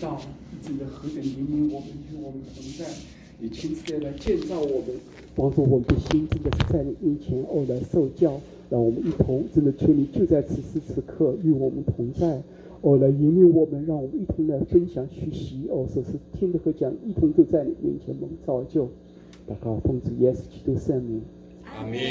道，真的何等引领我们与我们同在，你亲自的来建造我们，帮助我们的心真的是在你面前来受教，让我们一同真的求你就在此时此刻与我们同在，来引领我们，让我们一同来分享学习，说是听的和讲一同都在你面前蒙造就。祷告奉主耶稣基督圣名， 阿门。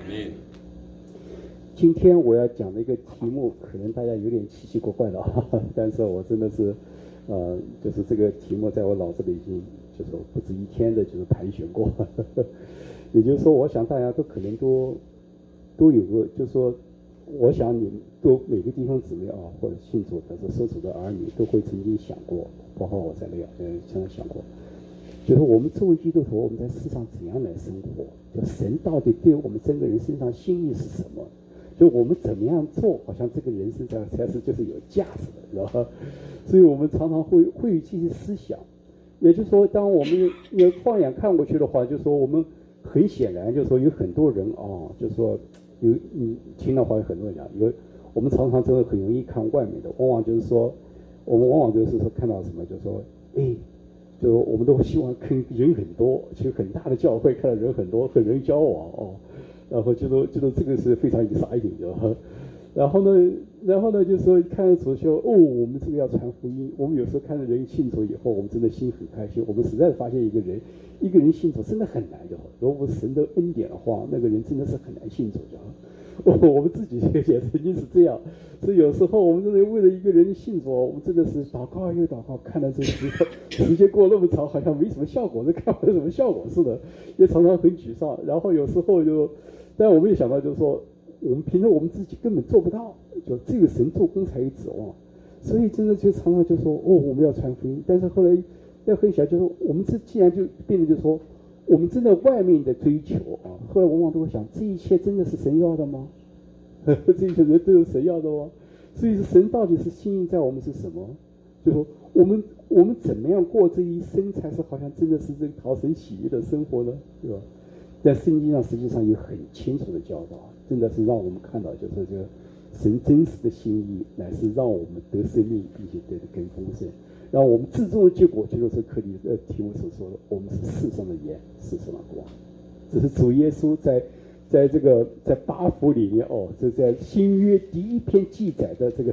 今天我要讲的一个题目，可能大家有点奇奇怪怪的但是我真的是，就是这个题目在我脑子里已经就是不止一天的，就是盘旋过。也就是说，我想大家都可能都有个，就是说，我想你们都每个弟兄姊妹或者信主的、是受主的儿女，都会曾经想过，包括我在内，曾经想过，就是我们作为基督徒，我们在世上怎样来生活？就神到底对我们整个人身上心意是什么？就我们怎么样做，好像这个人身上才是就是有价值的，知道吧？所以我们常常会有这些思想。也就是说，当我们要放眼看过去的话，就是说我们很显然就是说有很多人就是说听到话有很多人讲，我们常常真的很容易看外面的，往往就是说我们往往就是说看到什么，就是说就我们都希望跟人很多，去很大的教会看到人很多，和人交往然后觉得这个是非常exciting的，然后呢，就是说看到主说我们这个要传福音，我们有时候看到人信主以后，我们真的心很开心。我们实在发现一个人信主真的很难的，如果神的恩典的话，那个人真的是很难信主的。我们自己也曾经是这样，所以有时候我们真的为了一个人信主，我们真的是祷告又祷告，看到这时间过那么长，好像没什么效果，看不到什么效果似的，也常常很沮丧。然后有时候但我们也想到，就是说我们凭着我们自己根本做不到，就这个神做工才有指望，所以真的就常常就说我们要传福音，但是后来再回想，就是我们这既然就变得就是说。我们真的外面的追求后来往往都会想，这一切真的是神要的吗？这一切人都是神要的吗？所以神到底是心意在我们是什么？就说我们怎么样过这一生，才是好像真的是这个讨神喜悦的生活呢？对吧？在圣经上实际上有很清楚的教导，真的是让我们看到，就是这个神真实的心意，乃是让我们得生命，并且得更丰盛。然后我们最终的结果就是克里题目所说的，我们是世上的盐，世上的光。这是主耶稣在八福里面这在新约第一篇记载的这个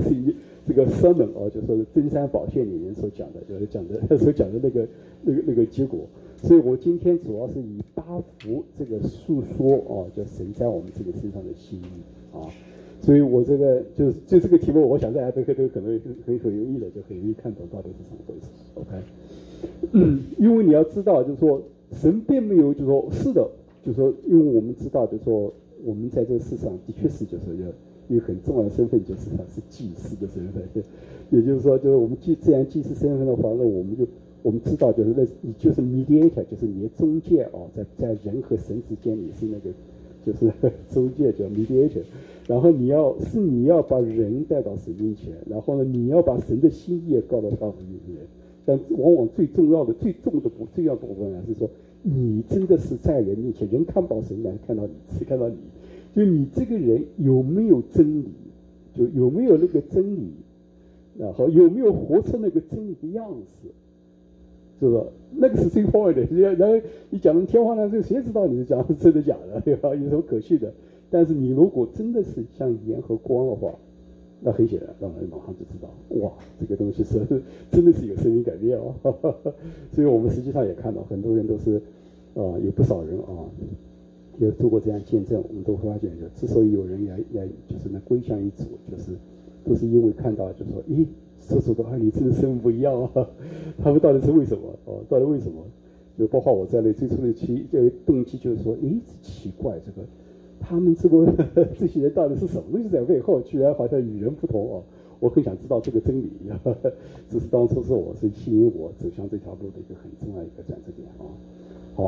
sermon就是说登山宝训里面所讲的，就是所讲的那个结果。所以我今天主要是以八福这个述说就神在我们这个身上的心意所以我这个就这个题目，我想大家都可能很有意的，就很容易看懂到底是什么回事。OK，因为你要知道，就是说神并没有，就是说是的，就是说，因为我们知道，就是说我们在这个世上的确是就是有很重要的身份，就是他是祭司的身份。也就是说，就是我们既然祭司身份的话，那我们知道，就是你就是 mediator， 就是你的中介在人和神之间，你是那个就是中介叫 mediator。然后你要把人带到神面前，然后呢，你要把神的心意告到他们面前。但往往最重要的部分是说，你真的是在人面前，人看不到神，来看到你，只看到你。就你这个人有没有真理，就有没有那个真理，然后有没有活出那个真理的样子，是吧？那个是最重要的。然后你讲的天花乱坠，谁知道你是讲的是真的假的，对吧？有什么可信的？但是你如果真的是像盐和光的话，那很显然让人马上就知道，哇，这个东西是真的是有生命改变所以我们实际上也看到很多人都是有不少人也做过这样见证，我们都会发现，之所以有人来就是来归向一主，就是都是因为看到，就是说，所主的儿女真的生命不一样他们到底是为什么到底为什么？就包括我在内，最初的动机就是说，奇怪这个。他们这些人到底是什么东西在背后？居然好像与人不同我很想知道这个真理这是当初是我是吸引我走向这条路的一个很重要的一个转折点好，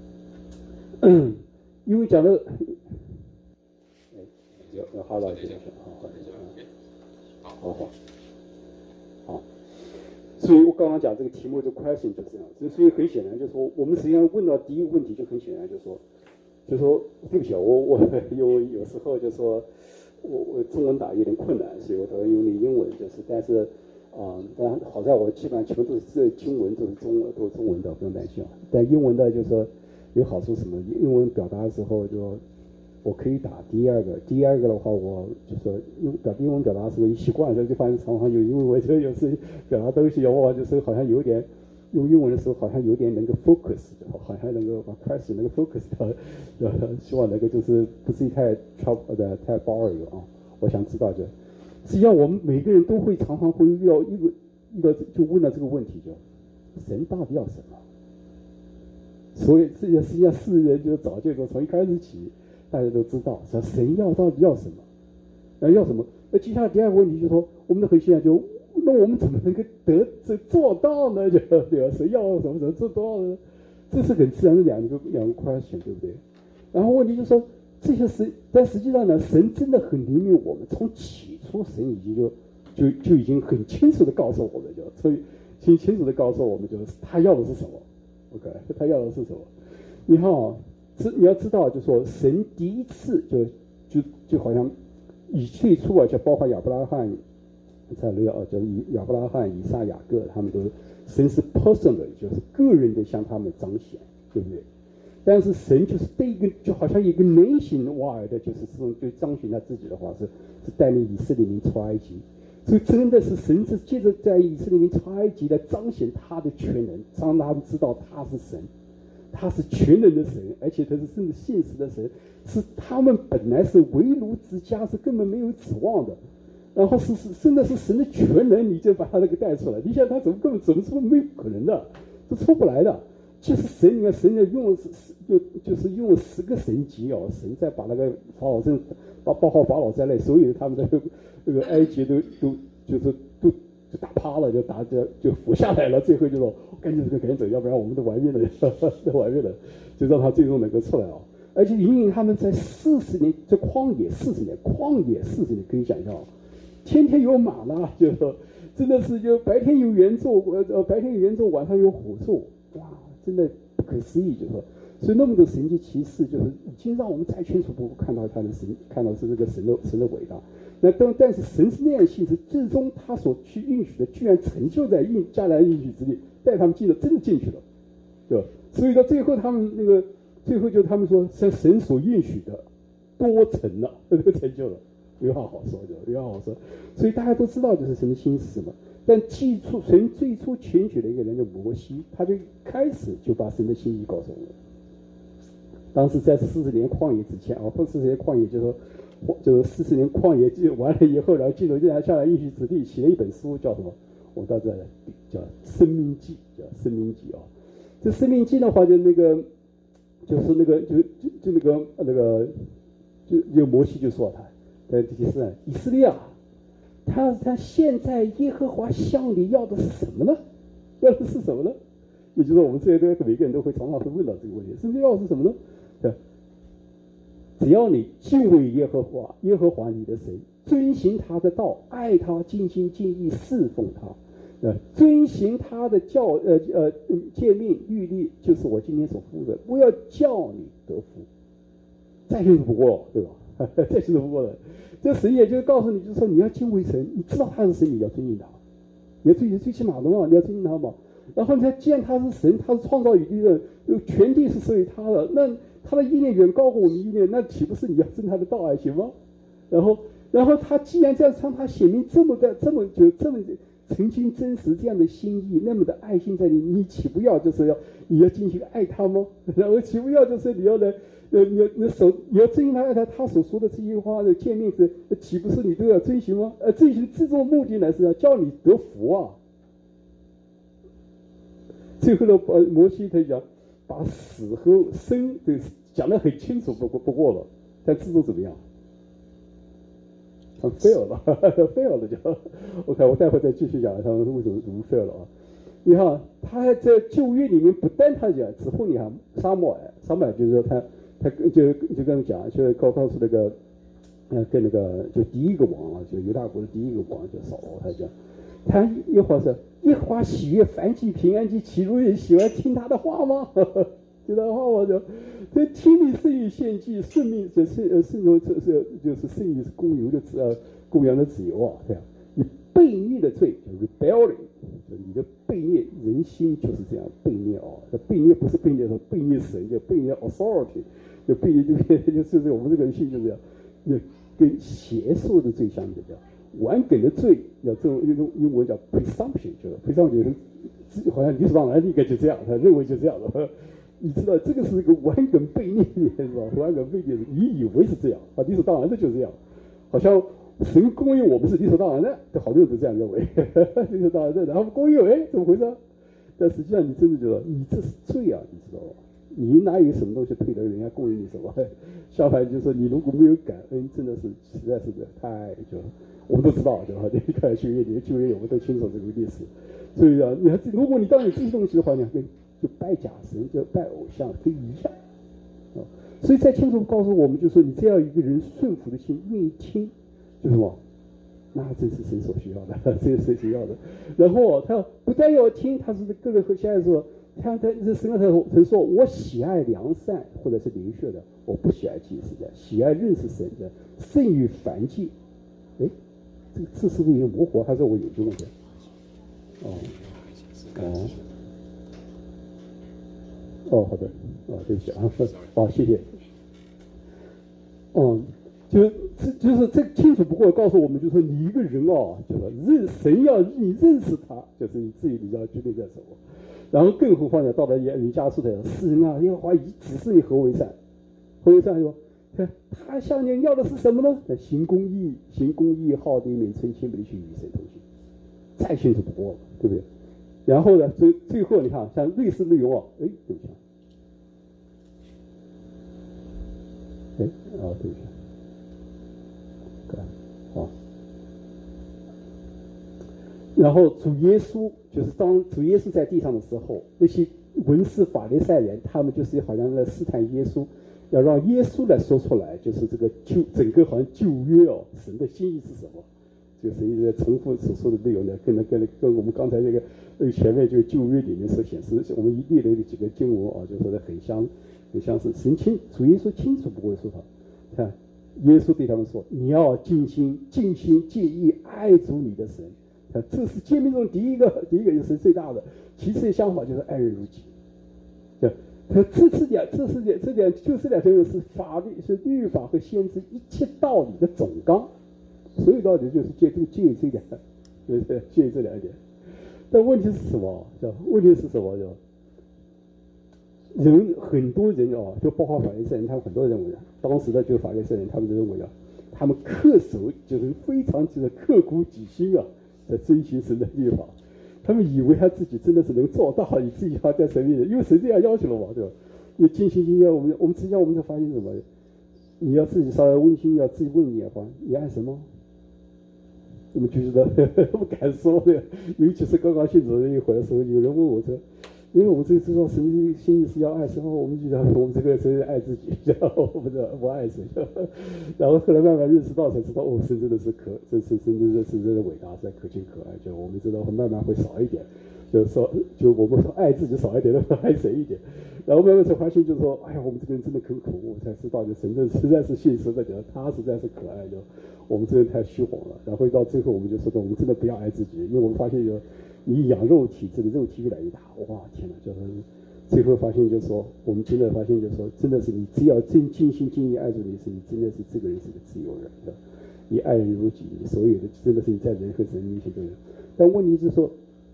因为讲的好了，谢谢好。所以我刚刚讲这个题目的 question 就是这样，所以很显然就是说，我们实际上问到第一个问题就很显然就是说，对不起我有时候就说我中文打有点困难，所以我都要用英文，但是当然好在我基本上全都是经文，都是中文的，不用担心啊。但英文的就是说有好处什么？英文表达的时候就我可以打第二个的话，我就说英文表达的时候一习惯了，就发现常常有英文就有时表达东西，我就是好像有点用英文的时候好像有点能够 focus， 好像能够把 question 能够 focus 到，希望能够就是不至于太 太 boring 啊。我想知道就。实际上，我们每个人都会常常会遇到就问到这个问题，就神到底要什么？所以实际上世人就早就说从一开始起，大家都知道，说神到底要什么？要什么？那接下来第二个问题就是说，我们的核心就那我们怎么能够做到呢？就对吧？神要什么怎么做到呢？这是很自然的两个 question， 对不对？然后问题就是说。这些但实际上呢，神真的很灵敏我们。从起初，神已经就已经很清楚的告诉我们，所以很清楚的告诉我们，就是他要的是什么。OK， 他要的是什么？你看啊，你要知道，就说神第一次就好像最初啊，就包括亚伯拉罕、就是亚伯拉罕、以撒、雅各，他们都神是 personal， 就是个人的向他们彰显，对不对？但是神就是对一个就好像一个nationwide的，就是这种就彰显他自己的话是带领以色列民出埃及，所以真的是神是借着在以色列民出埃及来彰显他的全能，让他们知道他是神，他是全能的神，而且他是真的现实的神，是他们本来是为奴之家，是根本没有指望的，然后真的是神的全能，你就把他那个带出来，你想他怎么出没有可能的，这出不来的。其实神，你看神用就是用10个神迹哦，神再把那个法老包括法老在内，所有的他们的那个埃及都打趴了，就服下来了。最后就说赶紧走，要不然我们都玩命了，都玩命了，就让他最终能够出来啊！而且引领他们在40年，在旷野40年，可以想象，天天有马呢，就是说真的是就白天有圆柱，晚上有火柱，哇！真的不可思议，就是说，所以那么多神迹奇事，就是已经让我们再清楚不看到他的神，看到是这个神的伟大。但是神是那样性质，最终他所去应许的，居然成就在迦南应许之地，带他们真的进去了，对吧？所以到最后他们最后就他们说，像神所应许的多成了，这个成就了，没话好说，没话好说。所以大家都知道，就是神的心是什么。但神最初拣选的一个人叫摩西，他就开始就把神的心意告诉我们。当时在40年旷野之前啊，不是40年旷野，就是40年旷野就完了以后，然后进入下来应许之地，写了一本书，叫什么？我到这来叫《生命记》，叫《生命记》啊。这《生命记》的话，就摩西就说他，在第4以色列啊。他现在耶和华向你要的是什么呢？要的是什么呢？也就是说，我们这些每个人都会常常会问到这个问题：神要的是什么呢？对，只要你敬畏耶和华你的神，遵行他的道，爱他，尽心尽意侍奉他，遵行他的诫命律例，就是我今天所说的，我要叫你得福。再清楚不过了，对吧？再清楚不过了。这神也就告诉你，就是说你要敬畏神，你知道他是神，你要尊敬他，你要最起码的嘛，你要尊敬他嘛。然后你看，既然他是神，他是创造宇宙的，全地是属于他的，那他的意念远高过我们意念，那岂不是你要遵他的道还行吗？然后他既然这样让他显明这么曾经真实这样的心意，那么的爱心在你岂不要就是你要进行爱他吗？然后岂不要就是你要来。你要遵循他爱他所说的这些话的诫命是，岂不是你都要遵循吗？遵循最终的目的呢是要叫你得福啊。最后呢，摩西他讲把死和生都讲得很清楚不过了，但最终怎么样？他 fail 了，fail 了就 OK。我待会再继续讲他们为什么fail 了啊？你看他在旧约里面不但他讲，之后你看撒母耳就是说他就跟他讲，就告诉那个跟那个就第一个王啊，就犹大国的第一个王叫扫罗，他讲他一会儿是耶和华喜悦凡祭平安祭，岂如人喜欢听他的话吗？听他的话我就这听命胜于献祭，顺命顺从就是胜于公羊的自由啊，对啊。 悖逆的罪叫 rebellion， 你的悖逆，人心就是这样悖逆哦。这悖逆不是悖逆说悖逆神，叫悖逆 authority， 就悖逆就是我们这个人性就是这样，那跟邪术的罪相比较，顽梗的罪要这种英文叫 presumption， 就是 presumption 就是好像理所当然应该就这样，他认为就这样的。你知道这个是一个顽梗悖逆是吧？顽梗悖逆，你以为是这样啊，理所当然的就是这样，好像神供应我们是理所当然的，好多人都这样认为，理所当然的，然后供应怎么回事？但实际上你真的觉得你这是罪啊，你知道吧？你哪有什么东西配得人家供应你什么？相反就是说你如果没有感恩，真的是实在是太就我们都知道对吧？你看旧约我们都清楚这个历史，所以啊，如果你当有这些东西的话，你跟就拜假神，就拜偶像，可以一样啊。所以再清楚告诉我们，就是说你这样一个人顺服的心，愿意听，就是什么？那真是神所需要的，这是神需要的。然后他不但要听，他是各个和下来说，他这神他说，我喜爱良善或者是灵血的，我不喜爱祭司的，喜爱认识神的，胜于凡祭。哎，这个字是不是有点模糊？还是我有这问题？好的，对不起啊，谢谢。就是这清楚不过告诉我们，就是说你一个人就是神要你认识他，就是你自己你要决定在什么。然后更何况呢，到了人家说的世人啊，耶和华已指示你何为善，何为善说，他向你要的是什么呢？行公义，好怜悯，存谦卑的去与神同行，再清楚不过了，对不对？然后呢，最后你看，像类似内容对不起，对不起。然后主耶稣就是当主耶稣在地上的时候，那些文士法利赛人，他们就是好像在试探耶稣，要让耶稣来说出来，就是这个整个好像旧约神的心意是什么？就是一直在重复所说的内容呢，跟我们刚才这个前面就旧约里面所显示，我们列了几个经文就说的很相似。主耶稣清楚不过说他，看耶稣对他们说：“你要尽心、尽意爱主你的神。”这是诫命中第一个就是最大的，其次的想法就是爱人如己。这两条是法律、是律法和先知一切道理的总纲，所有道理就是借这两，就是借这两点。但问题是什么？很多人就包括法利赛人，他们很多人认为当时的就法利赛人，他们认为他们恪守就是非常就是刻骨铭心在遵循神的律法，他们以为他自己真的是能做到，以至于他在神面前，因为神这样要求了嘛，对吧？你尽心尽意，我们实际上我们就发现什么？你要自己稍微温馨，要自己问你的话，你爱神吗？我们就觉得不敢说的，尤其是刚刚信主的一回的时候，有人问我说。因为我们这个知道神的心意是要爱神，我们就讲我们这个神爱自己，然后我们不爱神，然后后来慢慢认识到才知道，神真的是神真的伟大，是可亲可爱。就我们知道慢慢会少一点，就我们说爱自己少一点，爱神一点，然后慢慢才发现，就是说，哎呀，我们这个人真的很恐怖，才知道就神真实在是信神的，他实在是可爱的，我们这人太虚晃了。然后到最后我们就说，我们真的不要爱自己，因为我们发现你养肉体，这个肉体越来越大，哇，天哪！就是最后发现，就是说，我们真的发现，就是说，真的是你只要尽心尽意爱着你，你真的是这个人是个自由人的，你爱人如己，所有的真的是你在人和神面前都有。但问题是说，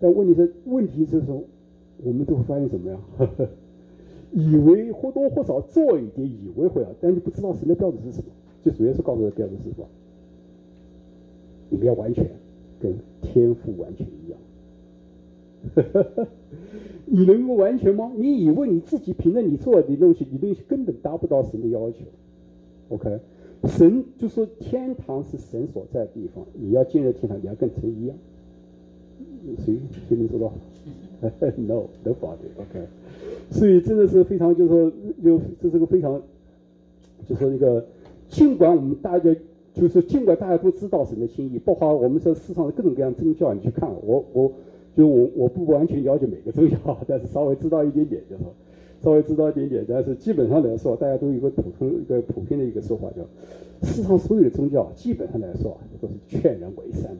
我们都会发现什么呀？以为或多或少做一点，以为会但你不知道神的标准是什么。就主要是告诉的标准是什么？你们要完全，跟天父完全一样。你能够完全吗？你以为你自己凭着你做的东西，根本达不到神的要求。OK， 神就说天堂是神所在的地方，你要进入天堂，你要跟神一样。谁能做到？No， nobody。OK， 所以真的是非常，就是说，这是个非常，就是说那个，尽管大家都知道神的心意，包括我们说世上的各种各样宗教，你去看我不完全了解每个宗教，但是稍微知道一点点就好，但是基本上来说，大家都有一个普遍的一个说法，叫世上所有的宗教基本上来说都是劝人为善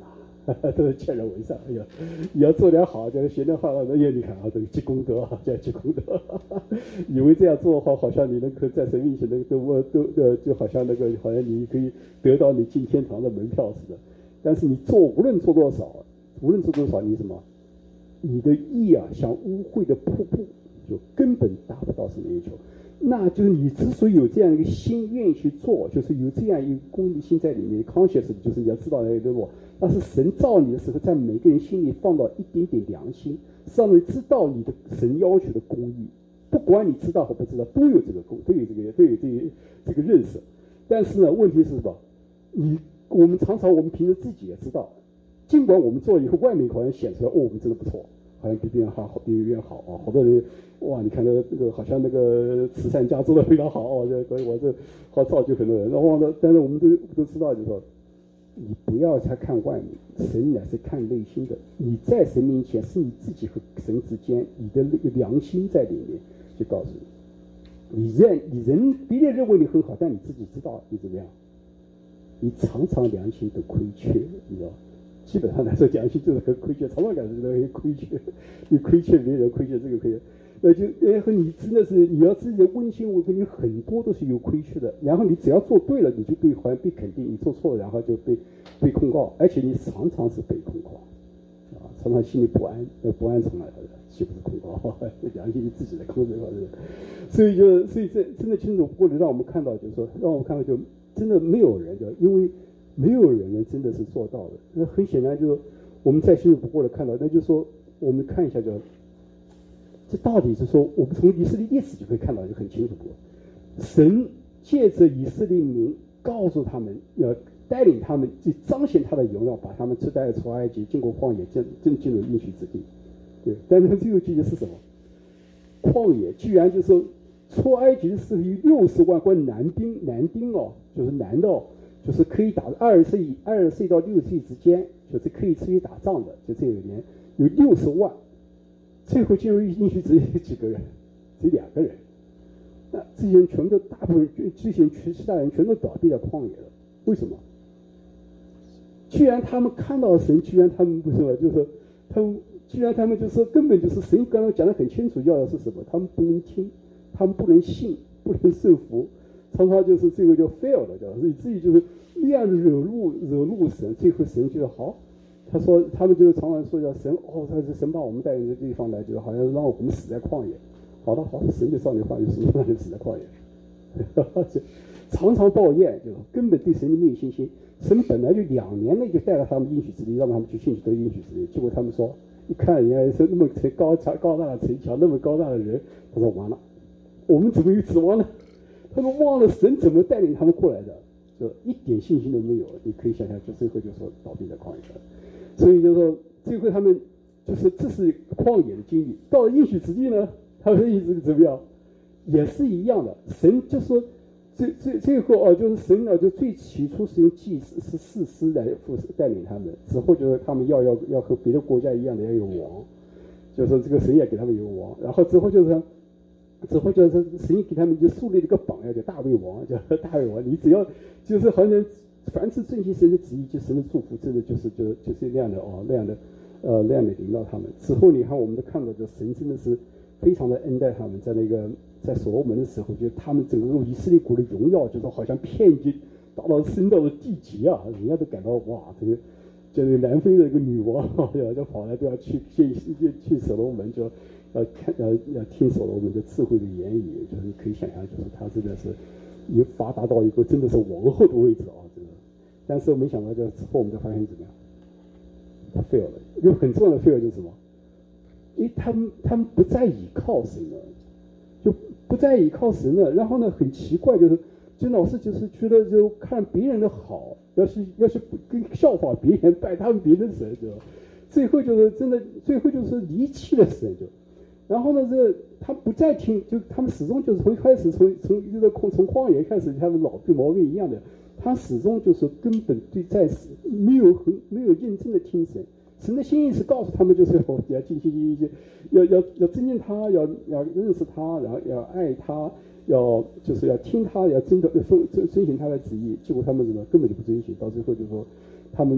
都是劝人为善。哎呀，你要做点好，就是学点好，哎呀，你看啊，这个积功德啊，叫积功德。以为这样做的话，好像你能够在神面前都就好像好像你可以得到你进天堂的门票似的。但是你无论做多少，你什么，你的意啊，像污秽的瀑布，就根本达不到什么要求。那就是你之所以有这样一个心愿意去做，就是有这样一个功利心在里面 ，conscious 就是你要知道那个路。但是神造你的时候，在每个人心里放到一点点良心，让人知道你的神要求的公义，不管你知道和不知道，都有这个认识。但是呢，问题是什么？我们常常平时自己也知道，尽管我们做了以后，外面好像显出来，哦，我们真的不错。好像比别人好，比别人好啊！好多人哇，你看那个好像那个慈善家做的非常好哦，所以我这好造就很多人。然后呢，但是我们都知道，就是说，你不要再看外面，神乃是看内心的。你在神面前是你自己和神之间，你的那个良心在里面，就告诉你，别人认为你很好，但你自己知道你怎么样，你常常良心的亏缺，你知道。基本上来说，良心就是很亏缺，常常感觉到很亏缺，你亏欠别人，亏欠这个亏欠，然后你真的是你要自己的问心无愧，你很多都是有亏缺的。然后你只要做对了，你就好像被肯定；你做错了，然后就被控告，而且你常常是被控告，啊，常常心里不安，不安从哪来的？岂不是控告？良心你自己在控制嘛，所以这真的清楚不过让我们看到，就是说，让我们看到就真的没有人因为。没有人呢真的是做到的。那很显然，就是我们再清楚不过的看到，那就是说，我们看一下，这到底是说，我们从以色列历史就可以看到，就很清楚不过。神借着以色列民，告诉他们要带领他们去彰显他的荣耀，把他们带出埃及，经过旷野，真进入应许之地。对，但是这个句子是什么？旷野居然就是说，出埃及是有60万关男丁哦，就是男的哦。就是可以打20岁到60岁之间，就是可以出去打仗的，就这个年有60万，最后进入应许只有几个人，只有2个人。那这些人全部大部分这些其他人全都倒闭在旷野了。为什么？居然他们看到神，居然他们不是吧？就是说他们就是说根本就是神刚刚讲得很清楚，要的是什么？他们不能听，他们不能信，不能受服。常常就是最后就 fail 了，所以自己就是那样惹怒神，最后神觉得好，他们就常常说叫神他是神把我们带到这个地方来，就是好像让我们死在旷野。好的，神就照你话，就神让你死在旷野。常常抱怨，就是根本对神没有信心。神本来就2年内就带了他们应许之地，让他们去进去得应许之地，结果他们说，一看人家是那么高大的城墙，那么高大的人，他说完了，我们怎么有指望呢？他们忘了神怎么带领他们过来的，就一点信心都没有。你可以想象，就最后就说倒闭在旷野了。所以就说最后他们就是这是旷野的经历。到了应许之地呢，他们一直怎么样，也是一样的。神就说最后就是神就最起初是用祭司是士师来带领他们，之后就是他们要和别的国家一样的要有王，就是说这个神也给他们有王，然后之后就是神给他们就树立了一个榜样，叫大卫王，你只要就是好像凡是遵行神的旨意，就神的祝福，真的就是那样的那样的领导他们。之后你看我们都看到，就神真的是非常的恩待他们，在所罗门的时候，就他们整个以色列国的荣耀，就是好像遍及升到了地极啊，人家都感到哇，这个南非的一个女王就跑来都要去所罗门，就要听所罗门的智慧的言语，就是可以想象，就是他真的是已发达到一个真的是王后的位置啊，真的。但是没想到，就之后我们就发现怎么样，他 fail 了。一个很重要的 fail 就是什么？因为他们不再依靠神了，就不再依靠神了。然后呢，很奇怪，就老是就是觉得就看别人的好，要是跟效仿别人，拜他们别人的神，就最后就是真的，最后就是离弃了神就。然后呢，他不再听，就他们始终就是从开始从旷野开始，他们老病毛病一样的，他始终就是根本没有认真的听神。神的心意是告诉他们，就是要尽心要尊敬他，要认识他，然后要爱他，就是要听他，要遵循他的旨意。结果他们根本就不遵循，到最后就说他们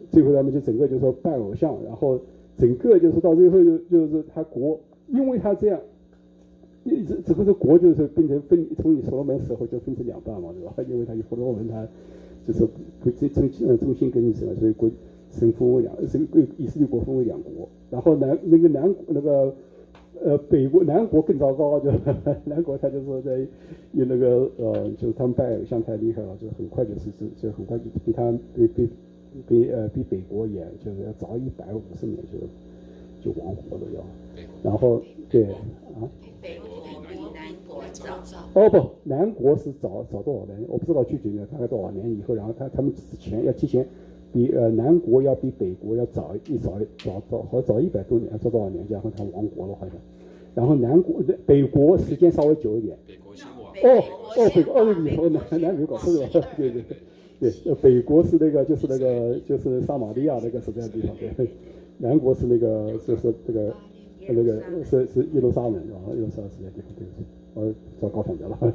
最后他们就整个就说拜偶像，然后整个就是到最后就是他国，因为他这样，这个国就是变成从你所罗门时候就分成两半嘛，对吧？因为他所罗门他就是中心跟什么，所以神分为以色列国分为两国，然后北国南国更糟糕，就南国他就说在有就是他们拜偶像太厉害了，就很快就很快就比他比北国也就是要早150年就亡国了要，然后对啊， 北国比南国早。 哦不，南国是早多少年？我不知道具体的大概多少年以后，然后他们之前要提前比南国要比北国要早100多年，早多少年？然后他亡国了好像。然后北国时间稍微久一点。 北国先亡。 北国南北搞错了，对，北国是就是撒玛利亚那个是这样的地方，对，南国是就是是耶路撒冷，然后耶路撒冷是这样地方，对，我找搞反掉了。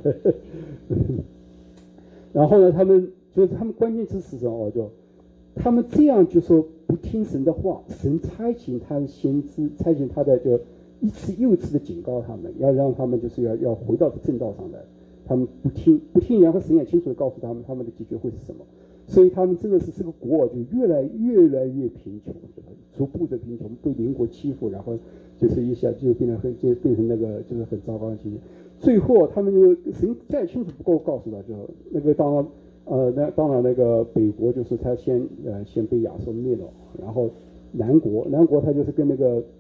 然后呢，他们关键是什么？就他们这样就说不听神的话，神差遣他的先知，差遣他的就一次又一次的警告他们，要让他们就是要回到正道上来。他们不听，然后神也清楚的告诉他们，他们的结局会是什么。所以他们真的是这个国就越来越贫穷，逐步的贫穷，被邻国欺负，然后就是一下就变成那个就是很糟糕的情形。最后他们就神再清楚不够告诉他，就那个当然那个北国就是他先被亚述灭了，然后南国他就是跟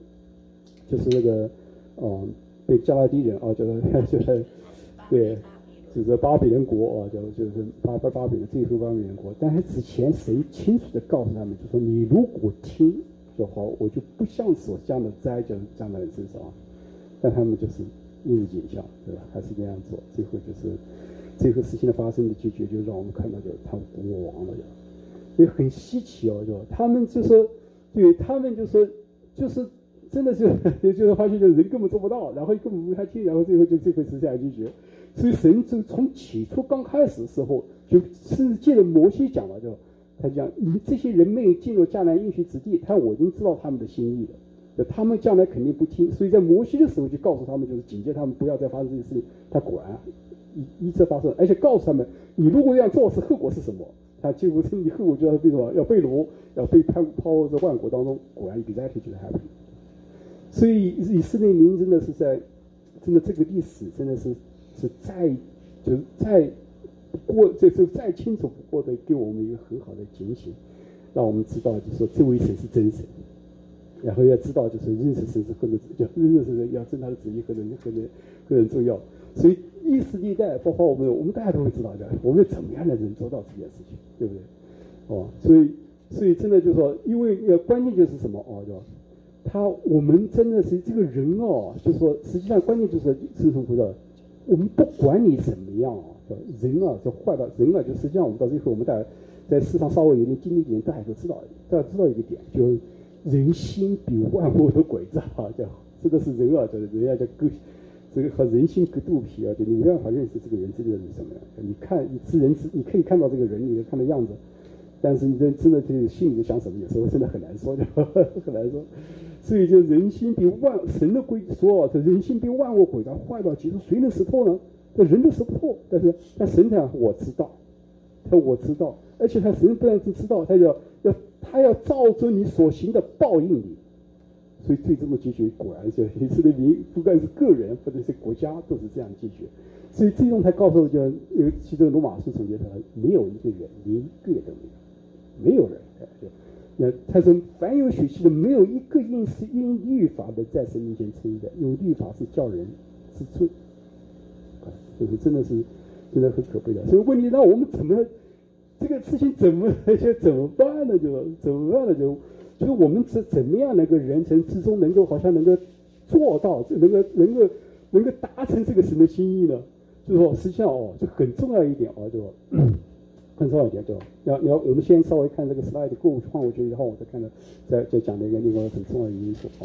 被加拉底人就是对。就是巴比伦国就是巴比伦最后巴比伦国，但是之前神清楚的告诉他们，就说你如果听就好，我就不像所降的灾就降在你身上，但他们就是一如景象，对吧？还是这样做，最后事情的发生的结局就让我们看到，就他们国亡了，所以很稀奇就他们就说，对他们就说就是真的就是发现人根本做不到，然后根本不太听，然后最后实现结局。所以神就从起初刚开始的时候，就甚至借着摩西讲了，他讲你这些人没有进入迦南应许之地，我已经知道他们的心意了，他们将来肯定不听，所以在摩西的时候就告诉他们，就是警戒他们不要再发生这些事情。他果然一直发生，而且告诉他们，你如果这样做是后果是什么？他结果是你后果就要被什么？要被掳，要被抛在万国当中。果然 exactly 就是 happen。所以以色列民真的是真的这个历史真的是再清楚不过的，给我们一个很好的警醒，让我们知道，就是说这位神是真神，然后要知道，就是认识神是认识神要正他的旨意和人重要。所以历史历代，包括我们大家都会知道的，我们怎么样的人做到这件事情，对不对？所以真的就是说，因为关键就是什么我们真的是这个人就是说，实际上关键就是什么？我们不管你怎么样人就坏到人就实际上我们到最后，我们在世上稍微有点经历一点，大家都知道一个点，就是人心比万物都诡诈这个是人就是人家叫这个和人心隔肚皮就你没办法认识这个人真的是什么样。你可以看到这个人，你可以看到样子，但是你真的这个心里想什么，有时候真的很难说，很难说。所以就人心比神的规说这人心比万物诡诈，坏到极处，谁能识透呢？这人都识不透，但神讲我知道，而且神不但知道，他要照着你所行的报应你。所以最终的结局果然是以色列民，不管是个人或者是国家，都是这样结局。所以最终才告诉其中罗马书总结出来，没有一个人，连一个都没有人。那他说，凡有血气的，没有一个因律法的在神面前称义的，因为律法是叫人知罪，就是真的很可悲的。所以问题，那我们这个事情怎么办呢？就是我们怎么样能够人成之中能够好像能够做到，能够达成这个神的心意呢？就是说，实际上就很重要一点很重要一点，我们先稍微看这个 slide 换过去以后，我再看到再讲另外很重要的因素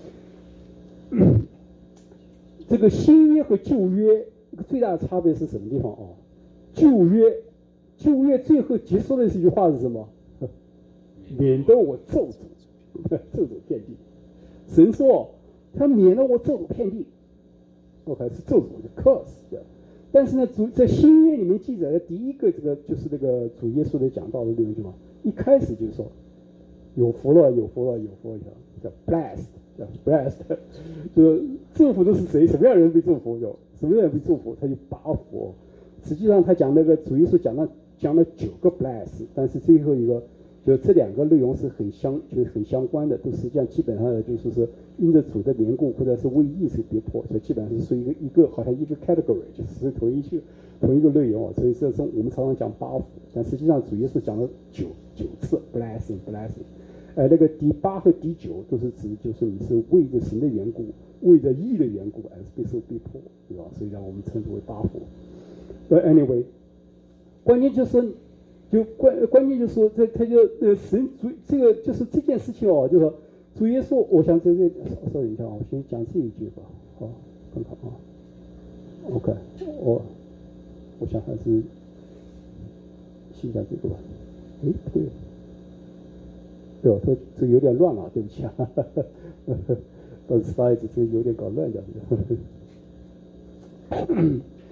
这个新约和旧约最大的差别是什么地方旧约最后结束的这句话是什么？ 免得我咒诅，咒诅遍地。神说他免得我咒诅遍地，OK 是咒诅的 curse 的。但是呢，在新约里面记载的第一个这个就是这个主耶稣的讲道的内容，什么？一开始就说有福了，有福了，有福了，叫 blessed， 叫 blessed， 就是祝福的是谁？什么样的人被祝福？有什么样的人被祝福？他就八福。实际上他讲那个主耶稣讲了9个 bless， 但是最后一个就这2个内容是就是很相关的，都实际上基本上就是说因着主的缘故或者是为义受逼迫，所以基本上是属于一个好像一个 category， 就是同一个内容啊。所以这种我们常常讲8福，但实际上主耶稣讲了9次 blessing。那个第8和第9都是指就是你是为着神的缘故，为着义的缘故而被受逼迫，对吧？所以让我们称之为8福。But anyway， 关键就是说，他就神主这个就是这件事情哦，就是说主耶稣，我想这个稍等一下啊，我先讲这一句吧，好，很好啊。OK， 我想还是先讲这个吧。哎，不对，对，这个有点乱了，对不起啊，把 slide 这个有点搞乱掉了。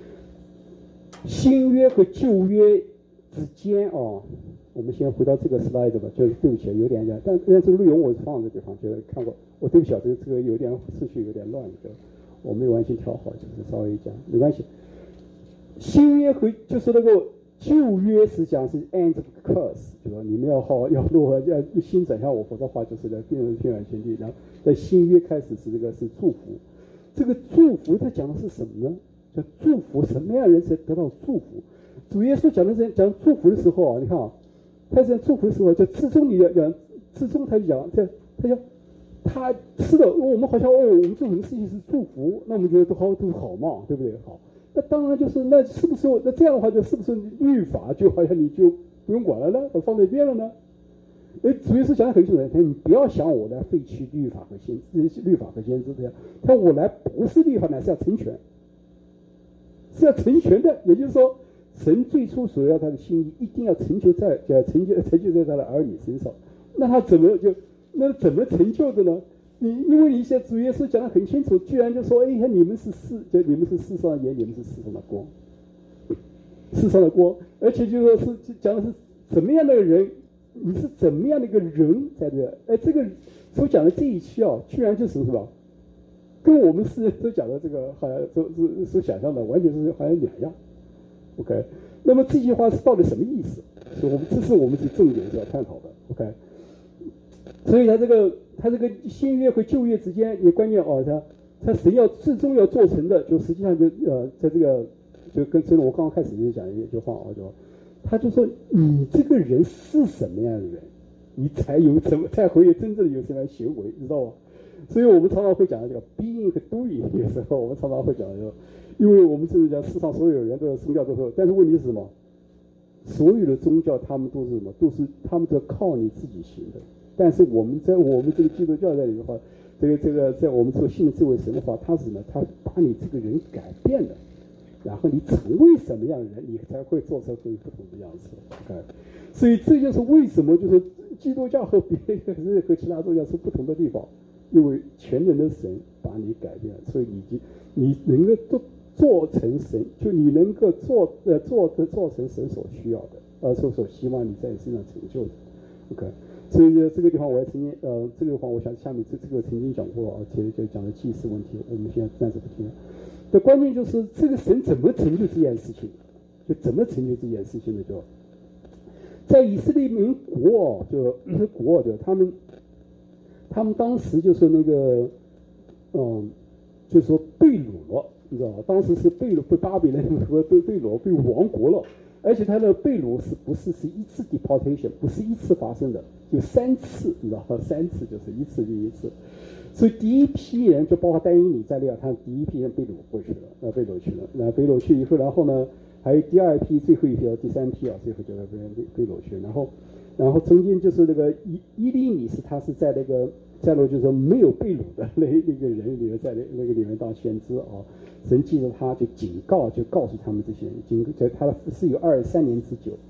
新约和旧约之间啊，我们先回到这个 slide 吧。就是对不起，有点，但这个内容我放在这地方，就是看过。我对不起啊，这个有点次序有点乱，我没有完全调好，就是稍微讲，没关系。新约和就是那个旧约实际上是 end of curse， 就说你们要如何要心转向我，否则的话就是在变软前地。然后在新约开始是这个是祝福，这个祝福它讲的是什么呢？叫祝福，什么样的人才得到祝福？主耶稣讲祝福的时候啊，你看啊，他讲祝福的时候，就至终他就讲，他是的，我们好像我们做什么事情是祝福，那我们觉得都好嘛，对不对？好，那当然就是那是不是那这样的话，就是不是律法就好像你就不用管了呢？放在一边了呢？主耶稣讲的很清楚，你不要想我来废去律法和先知这样，他我来不是律法呢，是要成全。是要成全的，也就是说，神最初所要他的心意一定要成就在他的儿女身上。那他怎么成就的呢？因为你现在主耶稣讲得很清楚，居然就说：“哎呀，你们是世上的盐，你们是世上的光，世上的光。”而且就说是讲的是怎么样的人，你是怎么样的一个人在这？这个所讲的这一期啊，居然就是什么？跟我们世人都讲的这个好像所想象的完全是好像两样 ，OK？ 那么这句话是到底什么意思？这是我们是重点是要探讨的 ，OK？ 所以他这个新约和旧约之间也关键哦，他神最终要做成的，就实际上在这个就跟真的我刚刚开始就讲一句话啊，他就说你这个人是什么样的人，你才会有真正的有什么样的行为，知道吗？所以我们常常会讲的这个 being 和 doing， 有时候我们常常会讲的，因为我们就是讲世上所有人的宗教都是，但是问题是什么？所有的宗教他们都是什么？都是他们都要靠你自己行的。但是我们这个基督教在里面的话，这个在我们所信的这位神的话，他是什么？他把你这个人改变了，然后你成为什么样的人，你才会做出不同的样子。OK， 所以这就是为什么就是基督教和其他宗教是不同的地方。因为全能的神把你改变了，所以你能够做成神，就你能够做成神所需要的，所希望你在身上成就的 ，OK。所以这个地方我也曾经这个地方我想下面这个曾经讲过，而且就讲的祭祀问题，我们现在暂时不听了。这关键就是这个神怎么成就这件事情，就怎么成就这件事情呢？就在以色列民国就他们当时就是那个，就是说被掳了，你知道吧？当时是被巴比伦被掳被亡国了，而且他的被掳不是一次 deportation， 不是一次发生的，有3次，你知道吧？3次就是一次又一次，所以第一批人就包括但以理在内啊，他第一批人被掳过去了，被掳去了，那被掳去以后，然后呢，还有第2批、最后一批、第3批啊，最后就被掳去，然后中间就是那个伊利米他是在那个就是说没有被掳的那个人里面，在那个里面当先知啊，神记着他就警告，就告诉他们这些人，他的服侍有23年之久，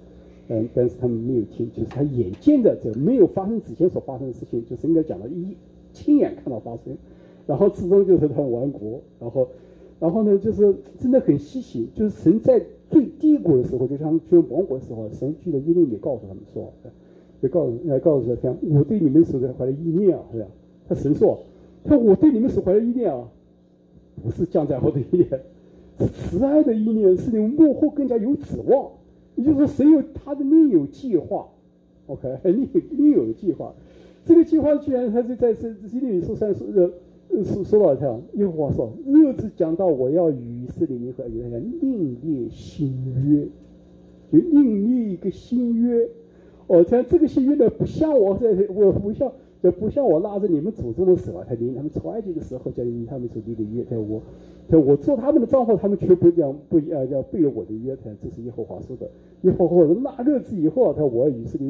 但是他们没有听，就是他眼见的这没有发生之前所发生的事情，就是应该讲的亲眼看到发生，然后最终就是他们亡国，然后呢，就是真的很稀奇，就是神在最低谷的时候，就像亡国的时候，神去了耶利米告诉他们说，就告诉他，我对你们所怀的意念啊，是吧？他神说，我对你们所怀的意念啊，不是降灾后的意念，是慈爱的意念，是你们幕后更加有指望。也就是说，神有他的另有计划 ，OK， 另有计划。这个计划居然他就在这耶利米书上说到这样，耶和华说：“日子将到，我要与以色列民和犹太人另立新约，就另立一个新约。像这个新约呢，不像我不像我拉着你们祖宗的手，才领他们出埃及的时候，叫领他们所立的约。我做他们的账户，他们却不要背了我的约。这是耶和华说的。耶和华说：那日子以后，我要与以色列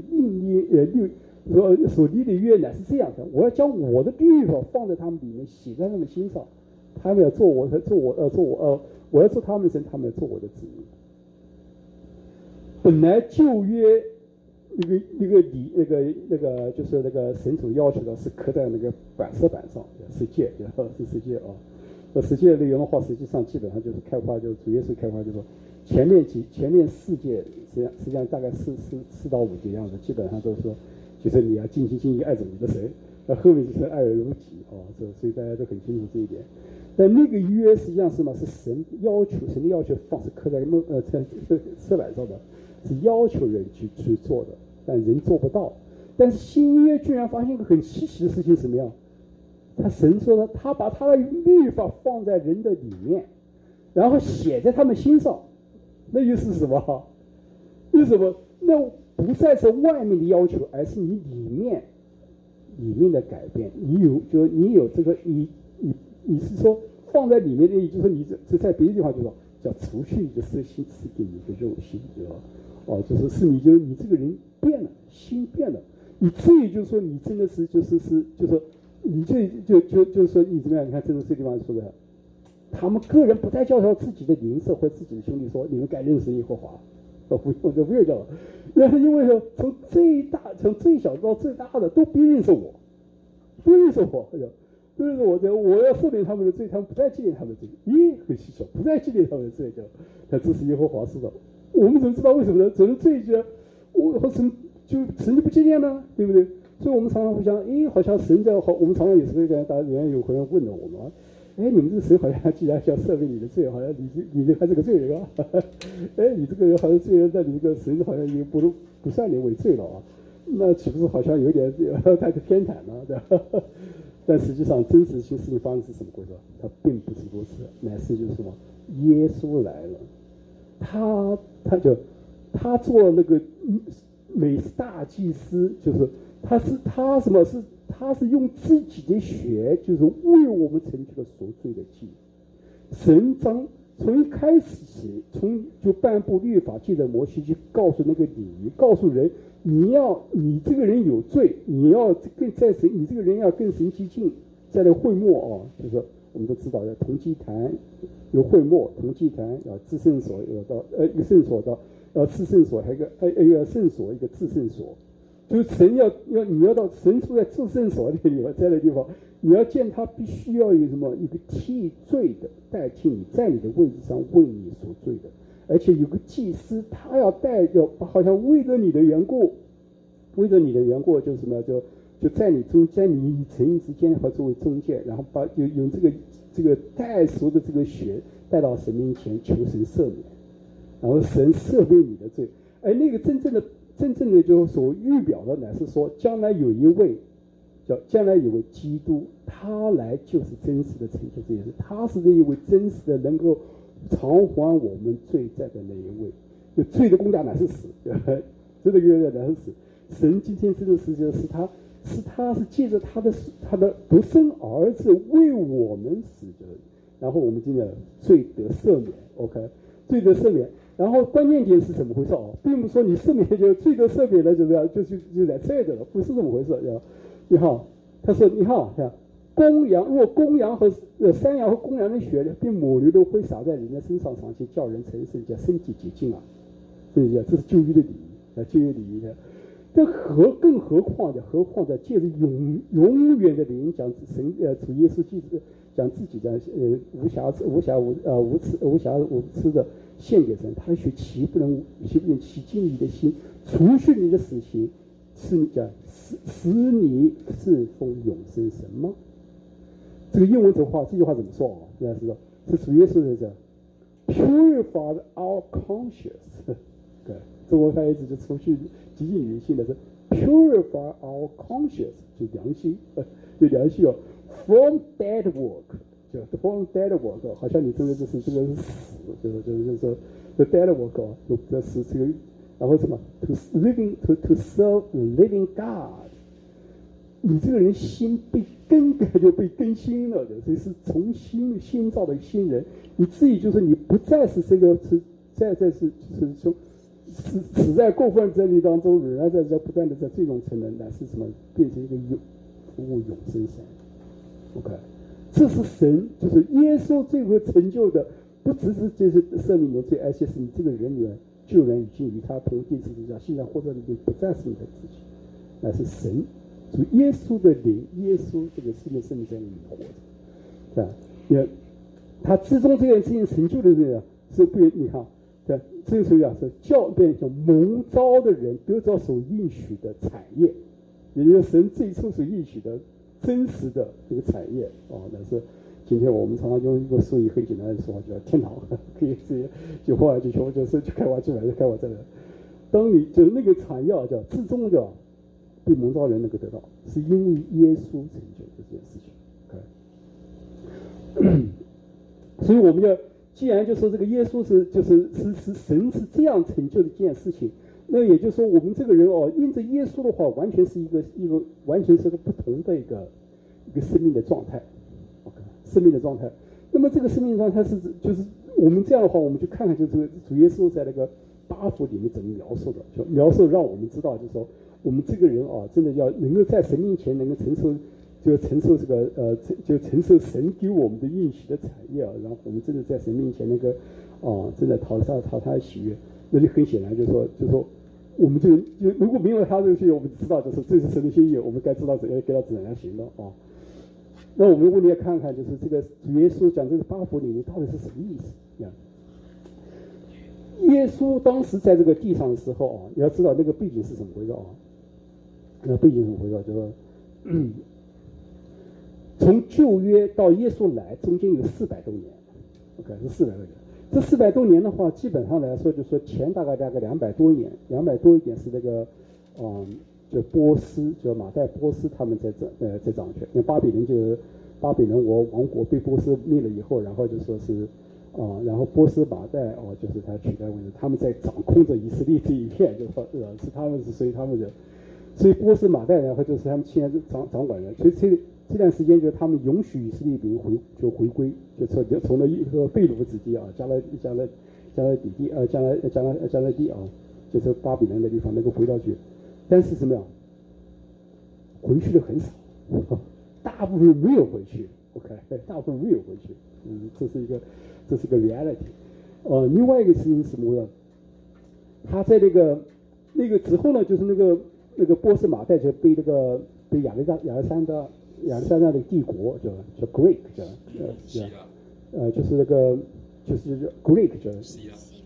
所立的约乃是这样的，我要将我的律法放在他们里面，写在他们心上，他们要做我要做他们的神，他们要做我的子民。本来旧约就是那个神所要求的是刻在那个石板上，十诫是十诫啊。十诫内容的话，实际上基本上就是开发，就主耶稣开发，就是说前面4诫实际上大概4到5节样子，基本上都是说，就是你要尽心尽意爱着你的神，那后面就是爱人如己所以大家都很清楚这一点。但那个约实际上是什么？是神的要求放是刻在石板上的，是要求人去做的，但人做不到。但是新约居然发现一个很稀奇的事情，什么样？神说呢，他把他的律法放在人的里面，然后写在他们心上。那又是什么？为什么？那不再是外面的要求，而是你里面的改变。你有这个你是说放在里面的，就是说你这在别的地方就说叫除去你的色心，赐给你一个肉心，对吧？就是你这个人变了，心变了。你这也就是说你真的是就是说。你就是说你怎么样？你看，正是这个地方说的，他们个人不再教条自己的邻舍或自己的兄弟说，你们该认识耶和华，不用叫了，因为说从最小到最大的都别认识我，都认识我，我要赦免他们的罪，他们不再纪念他们的罪。很稀少，不再纪念他们的罪，这是耶和华说的。我们怎么知道为什么呢？只能罪觉神就不纪念呢？对不对？所以我们常常会想，好像神我们常常也是会跟大家有朋友问了我们，你们这个神好像既然要赦免你的罪，好像你还是个罪人啊，你这个人好像罪人，但你这个神好像也不算你为罪了啊，那岂不是好像有点太偏袒了，对吧？但实际上真实性事情发生是什么回事？它并不是如此，乃是就是什么？耶稣来了，他做那个美大祭司，就是他是用自己的血，就是为我们成就了赎罪的祭。神从一开始起，就颁布律法，记得摩西去告诉那个礼仪，告诉人，你这个人有罪，你这个人要跟神接近，在那会幕就是我们都知道的同祭坛有会幕，同祭坛至圣所有到一个圣所到至圣所，还有一个圣所，一个至圣所。就是神你要到神住在至圣所那里，在那地方，你要见他，必须要有什么一个替罪的代替你，在你的位置上为你赎罪的，而且有个祭司，他要好像为了你的缘故，就是什么就在你中间，你诚意之间和作为中介，然后用这个代赎的这个血带到神面前求神赦免，然后神赦免你的罪。而那个真正的就是所预表的，乃是说将来有一位基督，他来就是真实的成就这件事，他是那一位真实的能够偿还我们罪债的那一位。就罪的工价乃是死，罪的工价乃是死。神今天真的是他是借着他的独生儿子为我们死的，然后我们今天罪得赦免 ，OK， 罪得赦免。然后关键点是怎么回事并不是说你赦免就罪得赦免了，就来罪的了，不是这么回事。你看，他说你看若公羊和山羊和公羊的血并母牛都会洒在人的身上，上去叫人成圣，叫身体洁净啊。这是旧约的礼仪。 旧约里面。更何况的，借着永远的灵讲神主耶稣讲自己的无瑕无疵的献给神，他却岂不能起敬你的心，除去你的死刑，使你侍奉永生神吗？这个英文这句话怎么说啊？大家知道是主耶稣的这 purify our conscience， 对，中文翻译就除去极尽人性的是 purify our conscience， 就良心，对良心哦 ，from dead work， 就 from dead work， 好像你这个是死，就是说 the dead work 哦，这是这个，然后什么 to serve the living God， 你这个人心被更新了的，所以是从新造的新人，你自己就是你不再是这个说。死在过犯真理当中，仍然在不断的在最终成人，乃是什么？变成一个服务永生神。OK， 这是神，就是耶稣最后成就的，不只是就是赦免你的罪，而且是你这个人员救人已经与他同定十字架，现在活着的不再是你的自己，乃是神，主耶稣的灵，耶稣这个生命在里面活着，对吧？他之中这件事情成就的这个是不，你看。对，这个时候是叫蒙召的人得着所应许的产业，也就是神最初所应许的真实的这个产业啊。那是今天我们常常用一个术语很简单的说法，叫天堂，可以直接就后来就说就是去开玩笑来，开玩笑的。当你就是那个产业叫至终叫被蒙召人能够得到，是因为耶稣成就这件事情。所以我们要。既然就说这个耶稣是神是这样成就的一件事情，那也就是说我们这个人哦，因着耶稣的话，完全是一个完全是个不同的一个生命的状态 ，OK， 生命的状态。那么这个生命状态是就是我们这样的话，我们就看看就是主耶稣在那个8福里面怎么描述的，就描述让我们知道，就是说我们这个人啊，真的要能够在神面前能够承受。就承受这个就承受神给我们的应许的产业啊，然后我们真的在神面前那个真的讨他的喜悦，那就很显然就是说我们就如果明白他这个事情，我们知道就是这是神的心意，我们该知道怎样行了啊。那我们问题要看看，就是这个主耶稣讲这个8福里面到底是什么意思呀？耶稣当时在这个地上的时候啊，你要知道那个背景是怎么回事啊？那背景是怎么回事？就是说从旧约到耶稣来，中间有400多年 ，OK， 是400多年。这400多年的话，基本上来说，就说前大概200多年，200多一点是那个，就波斯，就马代波斯他们在掌权。因为巴比伦王国被波斯灭了以后，然后就说是，然后波斯马代就是他取代位置，他们在掌控着以色列这一片，就说是他们是属于他们的，所以波斯马代然后就是他们现在掌管人，所以这段时间就是他们允许以色列民回归，就从了一个被掳之地啊，加勒地啊，就是巴比伦的地方能够回到去，但是什么呀？回去的很少，大部分没有回去 ，OK， 大部分没有回去，这是一个 reality。另外一个事情是什么呢？他在那个之后呢，就是那个波斯马代就被亚历山大的帝国叫 Greek 就是那个就是 Greek 叫希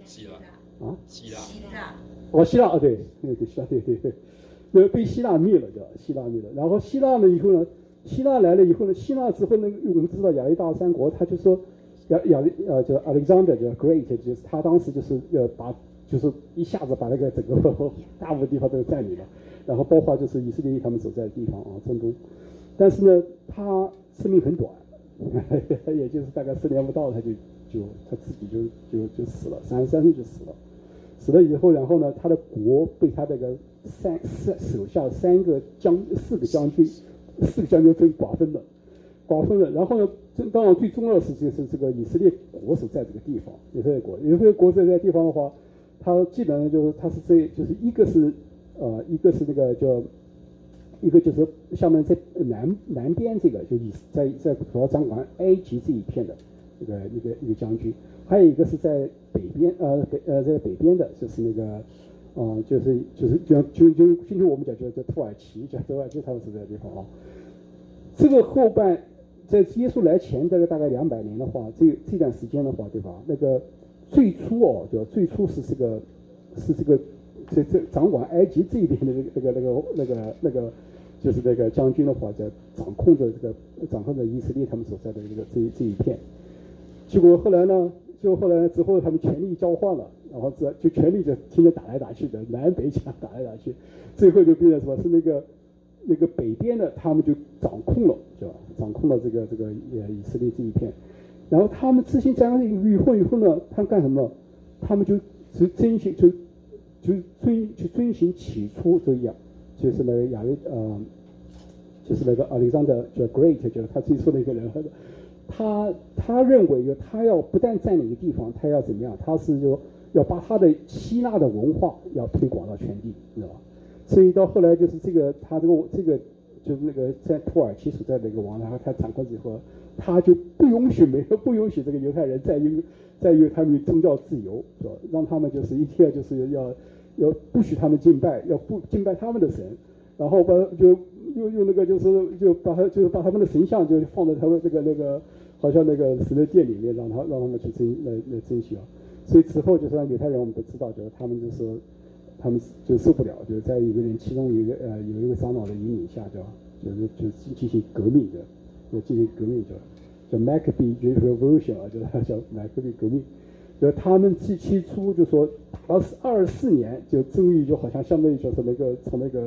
腊对，那被希腊灭了然后希腊了以后呢，希腊来了以后呢，希腊之后呢，我们知道亚历大三国，他就说叫 Alexander 叫 Great， 就是他当时就是就是一下子把那个整个大部分地方都占领了，然后包括就是以色列他们所在的地方啊，中东。但是呢，他生命很短，也就是大概4年不到，他自己就死了，33岁就死了。死了以后，然后呢，他的国被他那个手下4个将军分瓜分了。然后呢，当然最重要的事情是这个以色列国所在这个地方，以色列国在这个地方的话，它基本上就是它是就是一个是那个叫。一个就是下面在南边这个就在主要掌管埃及这一片的一个将军，还有一个是在北边在北边的就是那个就今天我们讲叫土耳其，叫土耳其他们所在的地方啊。这个后半在耶稣来前大概200年的话，这段时间的话，对吧？那个最初最初是这个掌管埃及这一边的那个就是那个将军的话，掌控着以色列他们所在的这一片。结果后来之后他们权力交换了，然后就权力就天天打来打去的，南北讲打来打去，最后就变成什么？是那个北边的他们就掌控了，是吧？掌控了这个以色列这一片。然后他们自行这样以后呢，他们干什么？他们就遵循起初这样，就是那个就是那个Alexander Great， 就是他最初的一个人。他认为他要不但占领一个地方，他要怎么样？他是要把他的希腊的文化要推广到全地，知道吧？所以到后来就是这个就是那个在土耳其所在的一个王，然后他掌控之后，他就不允许这个犹太人再有他们的宗教自由，是吧？让他们就是一天就是要不许他们敬拜，要不敬拜他们的神，然后就用那个就把他们的神像就放在他们那个好像那个神的殿里面，让他们去遵循啊。所以之后就是让犹太人我们都知道，就是他们就受不了，就是在其中有一位长老的引领下，就进行革命的，叫 Maccabee Revolution 啊，叫 Maccabee 革命。就他们起初就说打了24年，就终于就好像相当于就是从那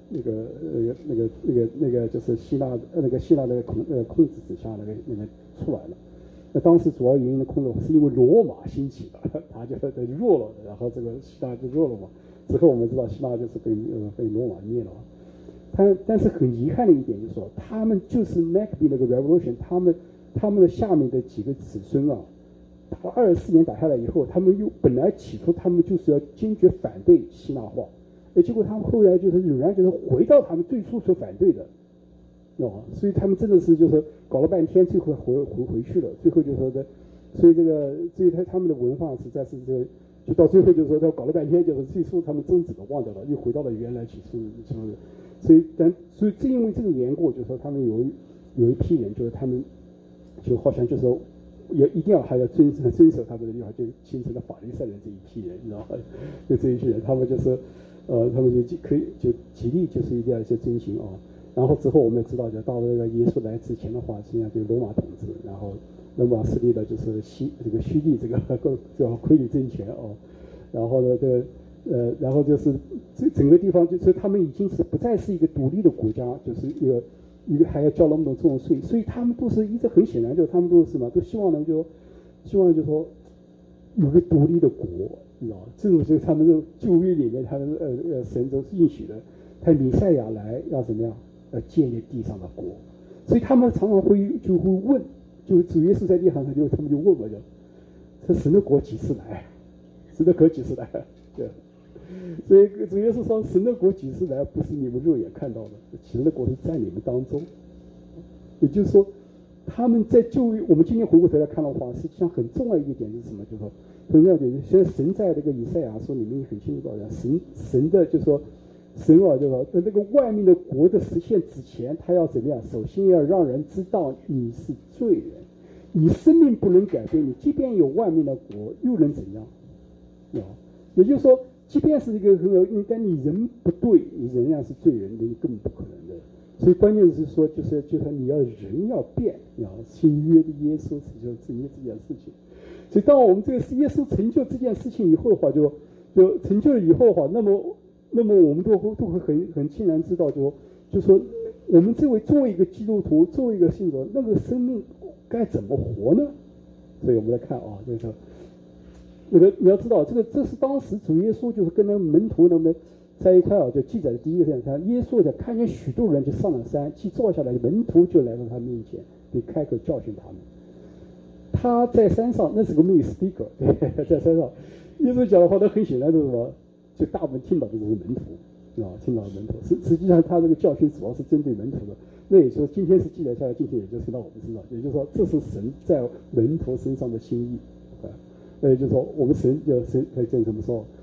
个就是希腊的控制之下那个出来了。那当时主要原因的控制是因为罗马兴起了，他就弱了，然后这个希腊就弱了嘛。之后我们知道希腊就是被罗马灭了。但是很遗憾的一点就是说，他们就是 Maccabee 那个 Revolution， 他们的下面的几个子孙啊，打了24年打下来以后，他们本来起初他们就是要坚决反对希腊化，结果他们后来就是仍然就是回到他们最初所反对的，所以他们真的是就是搞了半天，最后回去了。最后就说所以他们的文化实在是就到最后就是说他搞了半天，就是最初他们宗旨都忘掉了，又回到了原来起初。所以正因为这个缘故，就是说他们有一批人，就是他们就好像就是说也一定要还要遵守他们的地方，就形成了法利赛人这一批人，你知道吗？就这一批人，他们就是他们就可以就极力就是一定要遵循啊。然后之后我们也知道，就到了那个耶稣来之前的话，实际上就是罗马统治，然后罗马势力的就是这个虚立这个叫傀儡政权哦，然后呢然后就是整个地方就是他们已经是不再是一个独立的国家，就是一个还要交那么多重税，所以他们都是一直很显然，就是他们都是什么，都希望就说有个独立的国，你知道吗？这种就是他们的旧约里面，他们神都应许的，他弥赛亚来要怎么样？要建立地上的国，所以他们常常会问，就主耶稣在地上他们就问我，这神的国几时来？神的国几时来？对。所以主耶稣说，神的国几时来，不是你们肉眼看到的，神的国是在你们当中。也就是说，他们在我们今天回过头来看的话，实际上很重要一个点是什么？就是说，很重要一点，现在神在这个以赛亚书里面很清楚道讲，神的就是说，神啊，就是说，在这个外面的国的实现之前，他要怎么样？首先要让人知道你是罪人，你生命不能改变，你即便有外面的国，又能怎样？也就是说，即便是一个但你人不对，你仍然是罪人，你根本不可能的。所以关键是说，就是你要人要变，新约的耶稣成就这件事情。所以当我们这个耶稣成就这件事情以后的话，就成就了以后的话，那么我们都会很清然知道，就说我们作为一个基督徒，作为一个信徒，那个生命该怎么活呢？所以我们来看啊，就是说。你要知道，这是当时主耶稣就是跟那门徒们在一块就记载的第一个现象。耶稣看见许多人就上了山，去坐下来，门徒就来到他面前，就开口教训他们。他在山上，那是个 speaker， 在山上，耶稣讲的话，他很显然就是什么，就大部分听到的都是门徒，听到的门徒。实际上他这个教训主要是针对门徒的。那也就是说，今天是记载下来，今天也就是到我们身上，也就是说，这是神在门徒身上的心意。就是说，我们神这怎么说？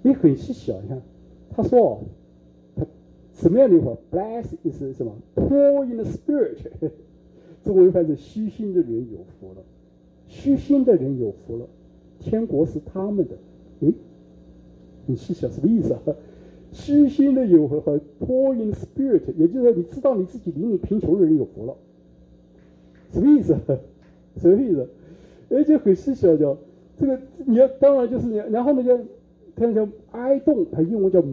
你很细小，你看他说哦，他什么样的一话 ？Bless 是什么 ？Poor in the spirit， 中文翻译是虚心的人有福了，虚心的人有福了，天国是他们的。诶，很细小，什么意思啊？虚心的有福和 poor in the spirit， 也就是说，你知道你自己灵里贫穷的人有福了，什么意思？什么意思？就很细小叫这个，你要当然就是你，然后呢就它叫哀动，它英文叫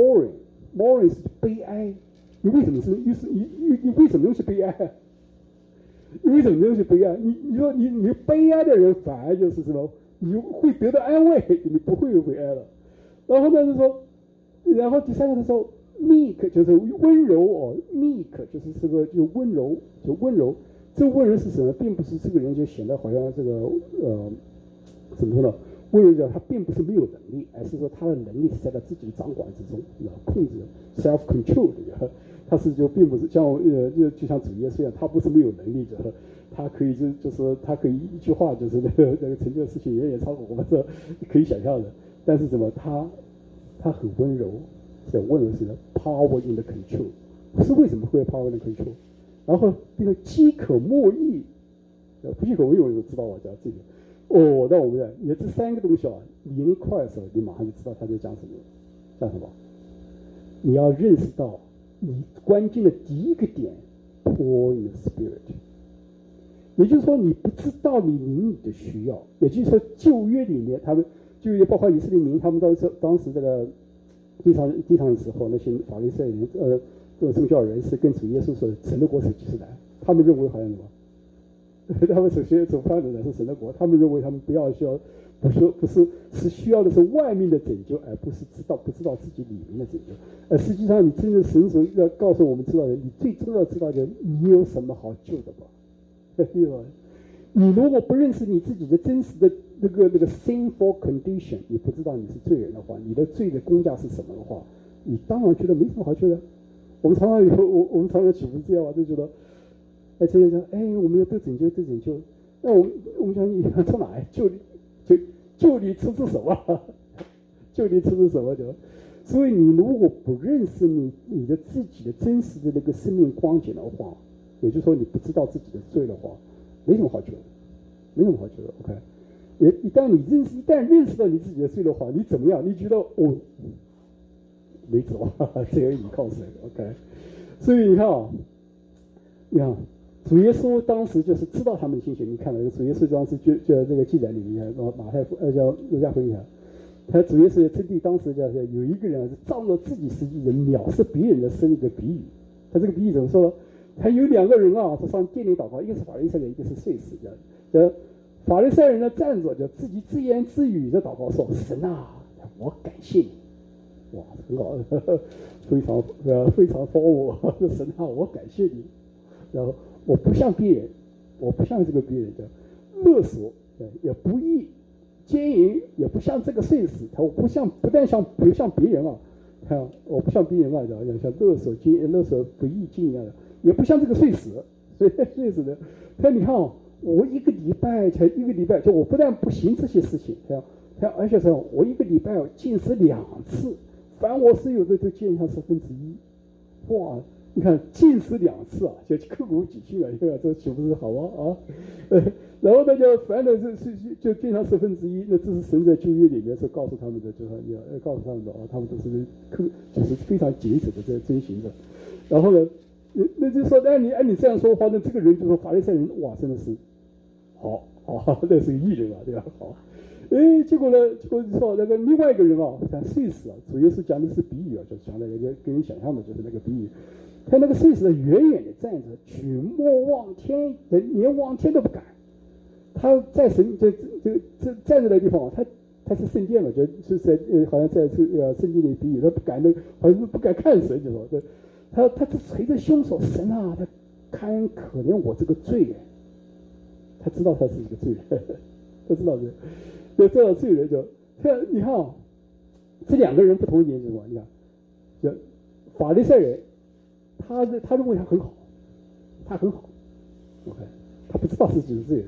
mourning 是悲哀。你为什么是？你为什么要去悲哀啊？你为什么要去悲哀？你说你悲哀的人反而就是什么？你会得到安慰，你不会有悲哀了。然后呢就说，然后第三个他说 meek 就是温柔哦 ，meek 就是这个就温柔，就温柔。这个温柔是什么？并不是这个人就显得好像这个怎么说呢？温柔叫他并不是没有能力，而是说他的能力是在他自己的掌管之中，控制 self control 的。他是就并不是像就像主耶稣一样，他不是没有能力的，他可以就是他可以一句话就是那个成就的事情远远超过我们这可以想象的。但是什么？他很温柔，这温柔是 power in the control， 是为什么会有 power in the control？然后这个饥渴慕义，不饥渴慕义我就知道我讲这个。哦，那我们也这三个东西啊，连一块的时候，你马上就知道他在讲什么。讲什么？你要认识到你关键的第一个点 ，poor in the spirit， 也就是说你不知道你灵里的需要，也就是说旧约里面他们旧约包括以色列民，他们当时这个地上的时候，那些法利赛人这种宗教人士跟主耶稣说神的国是几时来，他们认为好像什么？他们首先所盼的是神的国，他们认为他们不是需要的是外面的拯救，而不是不知道自己里面的拯救。而实际上，你真正神所要告诉我们知道的，你最重要知道的，你有什么好救的吧？对吧？你如果不认识你自己的真实的那个 sinful condition， 你不知道你是罪人的话，你的罪的工价是什么的话，你当然觉得没什么好救的。我们常常岂不是这样啊？就觉得。天天说，我们要得拯救，那我们想你从哪来？救你吃什么？救你吃什么？所以你如果不认识你的自己的真实的那个生命光景的话，也就是说你不知道自己的罪的话，没什么好救的，没什么好救的。OK， 一旦认识到你自己的罪的话，你怎么样？你觉得没走，这个依靠谁 ？OK， 所以你看啊，你看。主耶稣当时就是知道他们的心血，你看到主耶稣当时就这个记载里面，马太叫路加福音，他主耶稣也针对当时有一个人是仗着自己实际人藐视别人的生一个比喻。他这个比喻怎么说呢？他有两个人啊，是上殿里祷告，一个是法利赛人，一个是税吏。法利赛人呢站着，就自己自言自语的祷告说：“神啊，我感谢你。”哇，很好，非常荒芜。神啊，我感谢你。然后我不像别人，我不像这个别人的勒索，也不义奸淫，也不像这个税吏。我不但像别人啊，我不像别人啊，像勒索不义奸淫啊，也不像这个税吏。所以税吏呢，你看啊，我一个礼拜，就我不但不行这些事情，而且说我一个礼拜禁食2次，凡我所有的都减下1/10。哇！你看禁食2次啊，就刻骨铭心啊，这岂不是好啊？然后呢，就反正就减上1/10，那这是神在旧约里面所告诉他们的，就是要告诉他们的他们都是就是非常谨守的在遵循的。然后呢，那就说按你这样说的话，那这个人就说法利赛人，哇，真的是好，那是个义人啊，对吧？好，结果说那个另外一个人啊，像税吏啊，主要是讲的是比喻啊，就讲那个跟你想象的就是那个比喻。他那个税吏远远的站着，举目望天，连望天都不敢。他在神这站着的地方，他是圣殿嘛，就是在好像在圣经里比喻，他不敢好像是不敢看神，就说他是捶着胸说：“神啊，他看可怜我这个罪人。”他知道他是一个罪人，他知道这样罪人你看啊，这两个人不同一点是什么？你看，法利赛人。他认为他很好，他很好 ，OK， 他不知道自己是罪人，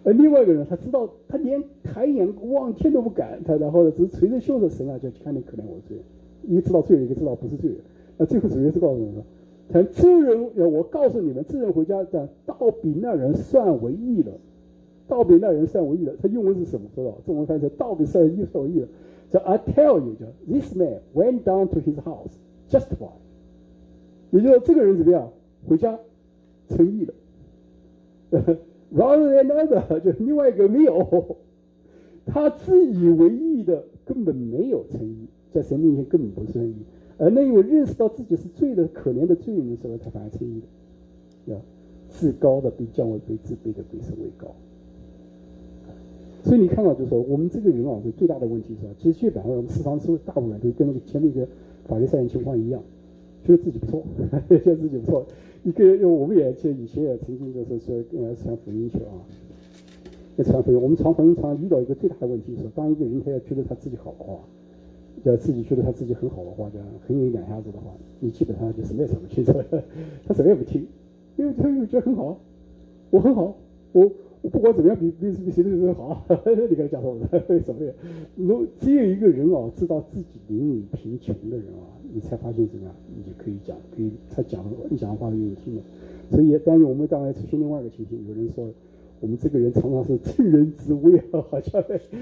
而另外一个人，他知道他连抬眼望天都不敢，他然后呢，只是垂着袖子，神啊，就看你可怜我罪。一个知道罪人，一个知道不是罪人。那最后主耶稣告诉我们说，这人，我告诉你们，这人回家讲，倒比那人算为义了，倒比那人算为义了。他英文是什么说的？中文翻译成倒比算为义了。叫 I tell you， 叫 This man went down to his house justified， 也就是说这个人怎么样？回家称义了。rather than another， 就另外一个没有，他自以为义的根本没有称义，在神面前根本不是称义。而那有认识到自己是罪的可怜的罪人的时候，他反而称义的。至高的比降为卑，自卑的比神为高。所以你看到，就是说，我们这个人啊，就最大的问题是，其实基本上我们时常说，大部分人都跟那个前面一个法利赛人情况一样，觉得自己不错，觉得自己不错。我们以前也曾经就是说传福音去啊，传福音。我们传福音常遇到一个最大的问题是，当一个人他要觉得他自己好的话，自己觉得他自己很好的话，这样很有两下子的话，你基本上就什么也讲不清楚，他什么也不听，因为他觉得很好，我很好，我不管怎么样比谁都好，你跟他讲说为什么呀？只有一个人啊，知道自己灵里贫穷的人啊，你才发现怎么样，你就可以讲，他讲的话愿意听的。所以，但是我们当然出现另外一个情形，有人说我们这个人常常是趁人之危啊，好像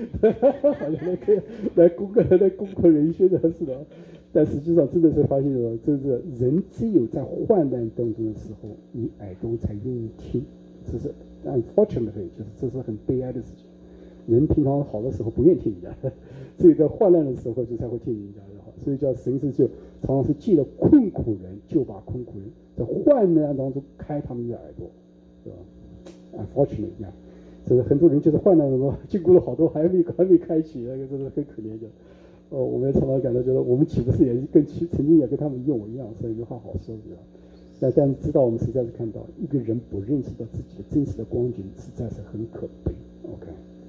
来攻克人心的似的。但实际上真的是发现了，就是人只有在患难当中的时候，你耳朵才愿意听，这是 unfortunately， 就是这是很悲哀的事情。人平常好的时候不愿意听人家，只有在患难的时候就才会听人家的话。所以叫神是就常常是借了困苦人，就把困苦人在患难当中开他们的耳朵，是吧？Unfortunately， 这个很多人就是患难当中经过了好多还没开启，那个真的很可怜的。我们也常常感到觉得我们岂不是也曾经也跟他们一模一样，所以没话好说，是吧？但是知道我们实在是看到一个人不认识到自己的真实的光景，实在是很可悲。OK，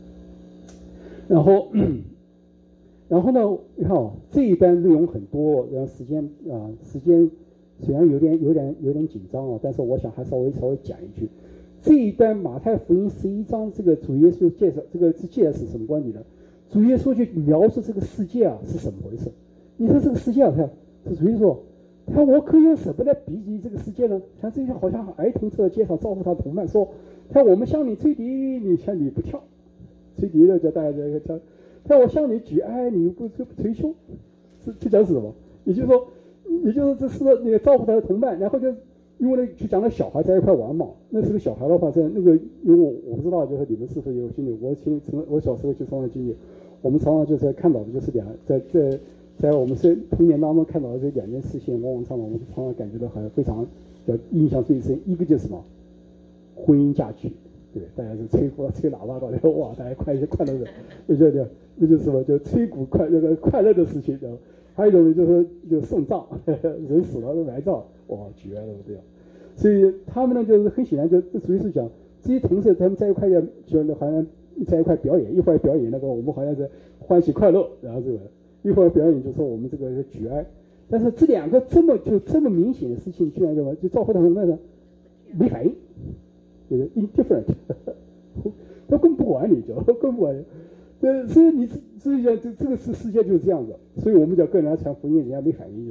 然后呢，你看这一段内容很多，然后时间虽然有点紧张啊，但是我想还稍微讲一句。这一段马太福音11章，这个主耶稣介绍这个介绍是什么观点呢？主耶稣就描述这个世界啊是什么回事？你说这个世界啊，是主耶稣说，我可以用什么来比拟这个世界呢？像这些好像儿童在街上招呼他同伴说，我们向你吹笛，你向你不跳，吹笛的叫大家在那跳。我向你举哀，你又不捶胸，这讲是什么？也就是说这是那个招呼他的同伴，然后就因为就讲了小孩在一块玩嘛。那时候小孩的话，在那个因为我不知道，就是你们是否有经历？我小时候就常常经历，我们常常就是看到的就是在我们童年当中看到的这两件事情，往往我们常常感觉到很非常印象最深。一个就是什么？婚姻嫁娶。对，大家是吹喇叭搞的，哇，大家快乐的，那就是什么，就吹鼓快乐的事情。还有一种就是送葬，人死了埋葬，哇，绝了这样。所以他们呢，就是很显然这属于是讲这些同事他们在一块就好像在一块表演，一会儿表演那个我们好像是欢喜快乐，然后这个一会儿表演就说我们这个是举哀。但是这两个这么明显的事情，居然就召回他们呢没反应。就是 indifferent， 他根本不管你，根本不管你。所以你实际上这个世界就是这样子。所以我们讲个人来传福音，人家没反应就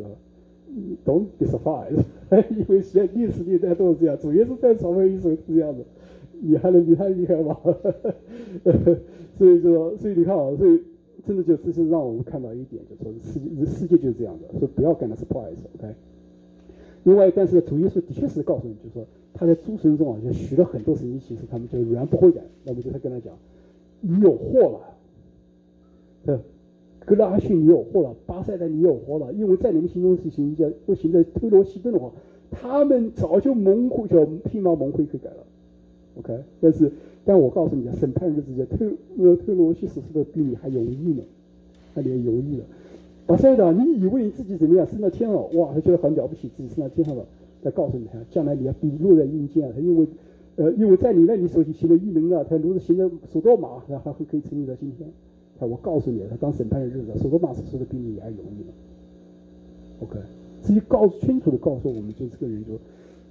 don't be surprised， 因为历史历代都是这样，主耶稣在传福音时候是这样子，你还能比他厉害吗？所以你看啊，所以真的这是让我们看到一点，就说世界就是这样的，所以不要感到 surprise，OK。另外，但是主耶稣的确是告诉你，就是说他在诸神中啊，就许了很多神迹奇事，他们就仍然不悔改。那么就他跟他讲，你有祸了，格拉逊你有祸了，巴塞代你有祸了，因为在你们心中是行在推罗西顿的话，他们早就披麻蒙灰悔改了。OK， 但我告诉你，审判日子推罗西所说的比你还容易呢，还容易了。巴塞达，你以为你自己怎么样升到天了？哇，他觉得很了不起，自己升到天上了。再告诉你，将来你要比落在阴间啊！他因为在你那里所行的异能啊，他如果行的索多玛，他还会可以成立到今天。我告诉你，他当审判的日子，索多玛所说的比你还容易了。OK， 这就清楚的告诉我们，就这个人就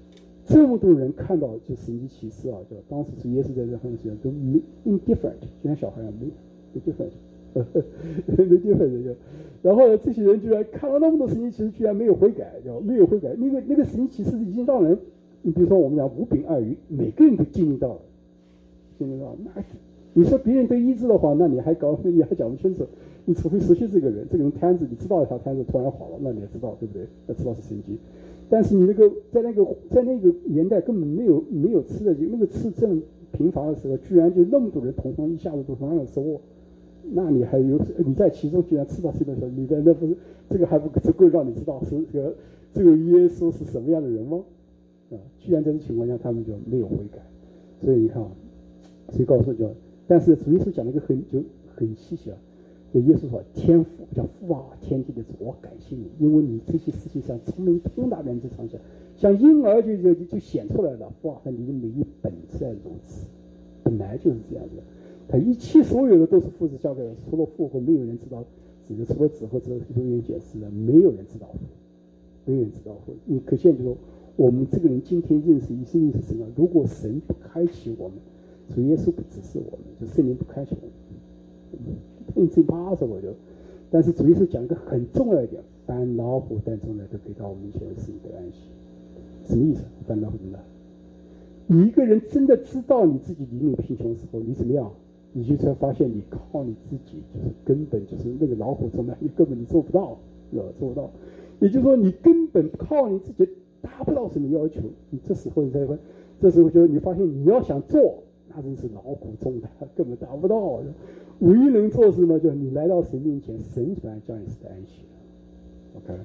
这么多人看到就神迹奇事啊，就当时主耶稣在这上面都 indifferent， 就像小孩一样没 different， 没 different 就，然后这些人居然看了那么多神迹奇事，居然没有悔改，就没有悔改。那个神迹奇事已经让人，你比如说我们讲5饼2鱼，每个人都经历到了，经历到那。你说别人都医治的话，那你还讲不清楚。你除非熟悉这个人摊子，你知道他摊子突然好了，那你也知道，对不对？要知道是神迹。但是你在那个年代根本没有吃的，那个吃正频繁的时候，居然就那么多人同一下子都同样的收获，那你还有你在其中居然吃到这个时候，你的那不是这个还不足够让你知道是这个耶稣是什么样的人吗？啊，居然在这情况下他们就没有悔改，所以你看啊，所以告诉就。但是主耶稣讲了一个很细节啊，就耶稣说天父叫父啊，天地的主，我感谢你，因为你这些事情上聪明通达人之长下，像婴儿就显出来了，父啊，你的美意本在如此，本来就是这样的，他一切所有的都是父子交给了，除了父后没有人知道，除了子后只有人解释的，没有人知道父，没有人知道父。你可见就是说，我们这个人今天认识神啊，如果神不开启我们。主耶稣不指示我们，就圣灵不开启我们，最怕什么就。但是主耶稣讲一个很重要一点，凡劳苦担重的都可以到我们面前是你的安息。什么意思？凡劳苦担重的，你一个人真的知道你自己灵里贫穷的时候，你怎么样？你就才发现你靠你自己就是根本就是那个劳苦重担，你根本做不到，做不到。也就是说，你根本靠你自己达不到什么要求。你这时候就你发现你要想做。他真是劳苦重担，根本达不到。唯一能做什么？就是你来到神面前，神突然叫你是安息。OK，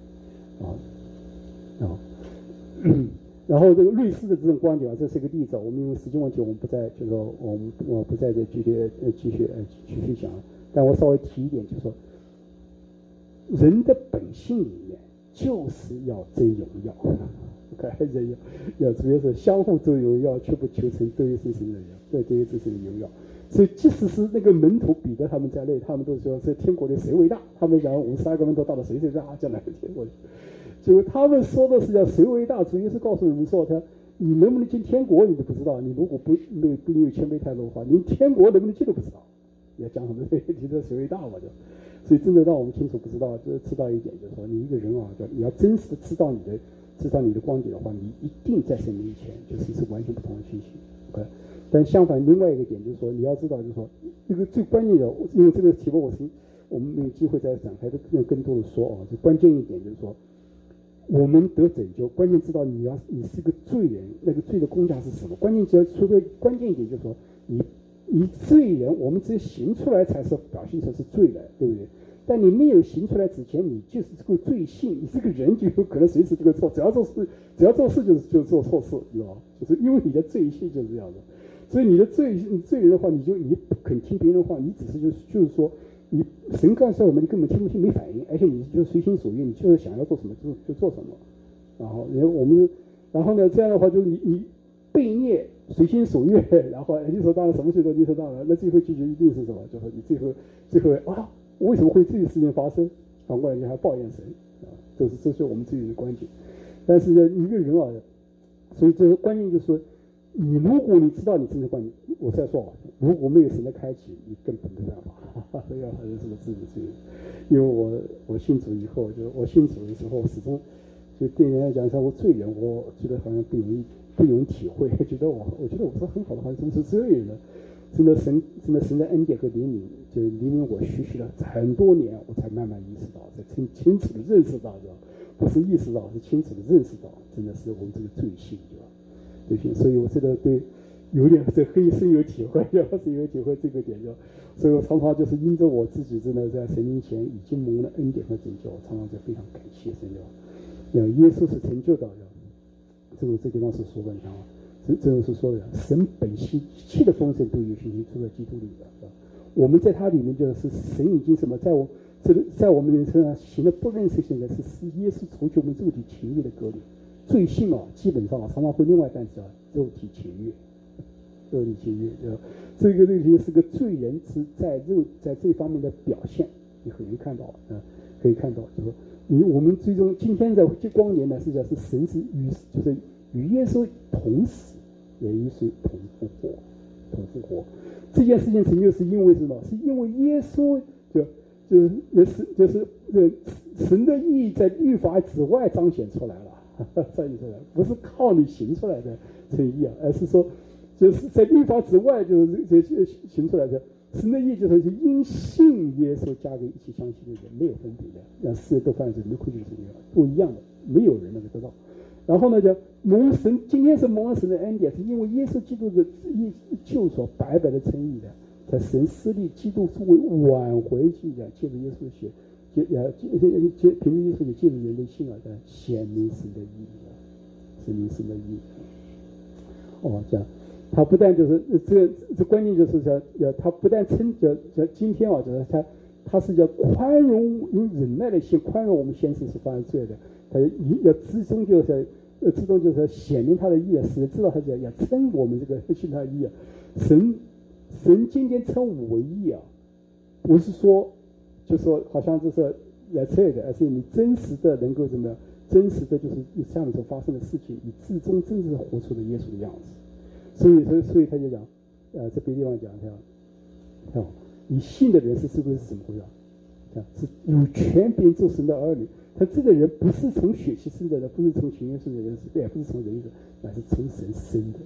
然后这个类似的这种观点啊，这是一个例子。我们因为时间问题，我们不再就是说我不再继续讲，但我稍微提一点，就是说人的本性里面就是要争荣耀。人要主要是相互争荣耀，却不求成对于神的荣耀，对于自身的荣耀。所以即使是那个门徒彼得他们在内，他们都说是天国里谁为大？他们讲52个门徒到了谁最大？将来的天国里，就他们说的是叫谁为大？主要是告诉你们说，你能不能进天国你都不知道。你如果不有谦卑态度的话，你天国能不能进都不知道。你要讲什么？你这谁为大嘛？就所以真的让我们清楚不知道，知道一点就是说，你一个人啊，你要真实的知道你的观点的话，你一定在神面前就是完全不同的情形。OK， 但相反，另外一个点就是说，你要知道，就是说，这个最关键的，因为这个题目我们没有机会再展开的更多的说啊。就关键一点就是说，我们得拯救，关键知道你是个罪人，那个罪的工价是什么？关键一点就是说，你罪人，我们只有行出来才是表现成是罪人，对不对？但你没有行出来之前，你就是这个罪性，你这个人就有可能随时就会错，只要做事就是做错事，你知道吗？就是因为你的罪性就是这样的，所以你罪人的话，你不肯听别人的话，你只是就是说，你神告诉我们，你根本听不听没反应，而且你就随心所欲，你就是想要做什么就做什么，然后呢，这样的话就是你悖逆随心所欲，然后理所当然什么事都理所当然，那最后结局一定是什么？就是你最后啊。为什么会这些事情发生？反过来你还抱怨神啊？这是我们自己的观点。但是呢，一个人啊，所以这个关键就是说，如果你知道你真的观点，我再说啊，如果没有神的开启，你根本没办法。要还是什么自己罪？因为我信主以后，就是我信主的时候，始终就对人来讲，说我罪人，我觉得好像不容易体会，我觉得我是很好的，好像是罪人。真的神的恩典和怜悯，就怜悯我许了很多年，我才慢慢意识到，才清楚的认识到，不是意识到，是清楚的认识到，真的是我们这个罪性，罪性。所以我真的对有点深有体会，深有体会这个点，所以我常常就是因着我自己真的在神面前已经蒙了恩典和拯救，我常常就非常感谢神，耶稣是成就到这地方是说的，你看啊。这是说的，神本性一切的丰盛都有信心住在基督里的，我们在他里面就是神已经什么，在我们人身上行了不认识性的是耶稣除去我们肉体情欲的隔离，罪性啊，基本上常常会另外单词啊，肉体情欲，这个肉体是个罪人是在这方面的表现，你很容易看到可以看到，就是说我们最终今天的光年呢，实际上是神是就是与耶稣同死，也与谁同复活，同复活。这件事情成就是因为什么？是因为耶稣就是神的义在律法之外彰显出来了，彰显出来，不是靠你行出来的成义啊，而是说就是在律法之外就是行出来的。神的义就是因信耶稣加给一起相信的人，没有分别的，让世人都犯罪，没亏欠神一样，都一样的，没有人能够得到。然后呢，叫蒙神，今天是蒙神的恩典，是因为耶稣基督的救所白白的称义的，在神施力基督作为挽回信仰，借着耶稣的血，凭着耶稣的借着人的信而在显明神的义，显明神的义。这样。他不但就是这关键就是说，他不但叫今天就是他是叫宽容，用忍耐的心宽容我们先世是犯了罪的，他要至终就是显明他的义，使人知道他要称我们这个信他的义。神今天称我为义啊，不是说就说好像就是来测的，而是你真实的能够怎么样？真实的就是下面所发生的事情，你至终真正活出了耶稣的样子。所以他就讲，在别的地方讲，你信的人是不是怎么回事？是有权柄做神的儿女。他这个人不是从血气生的人，不是从情欲生的人，也不是从人的，乃是从神生的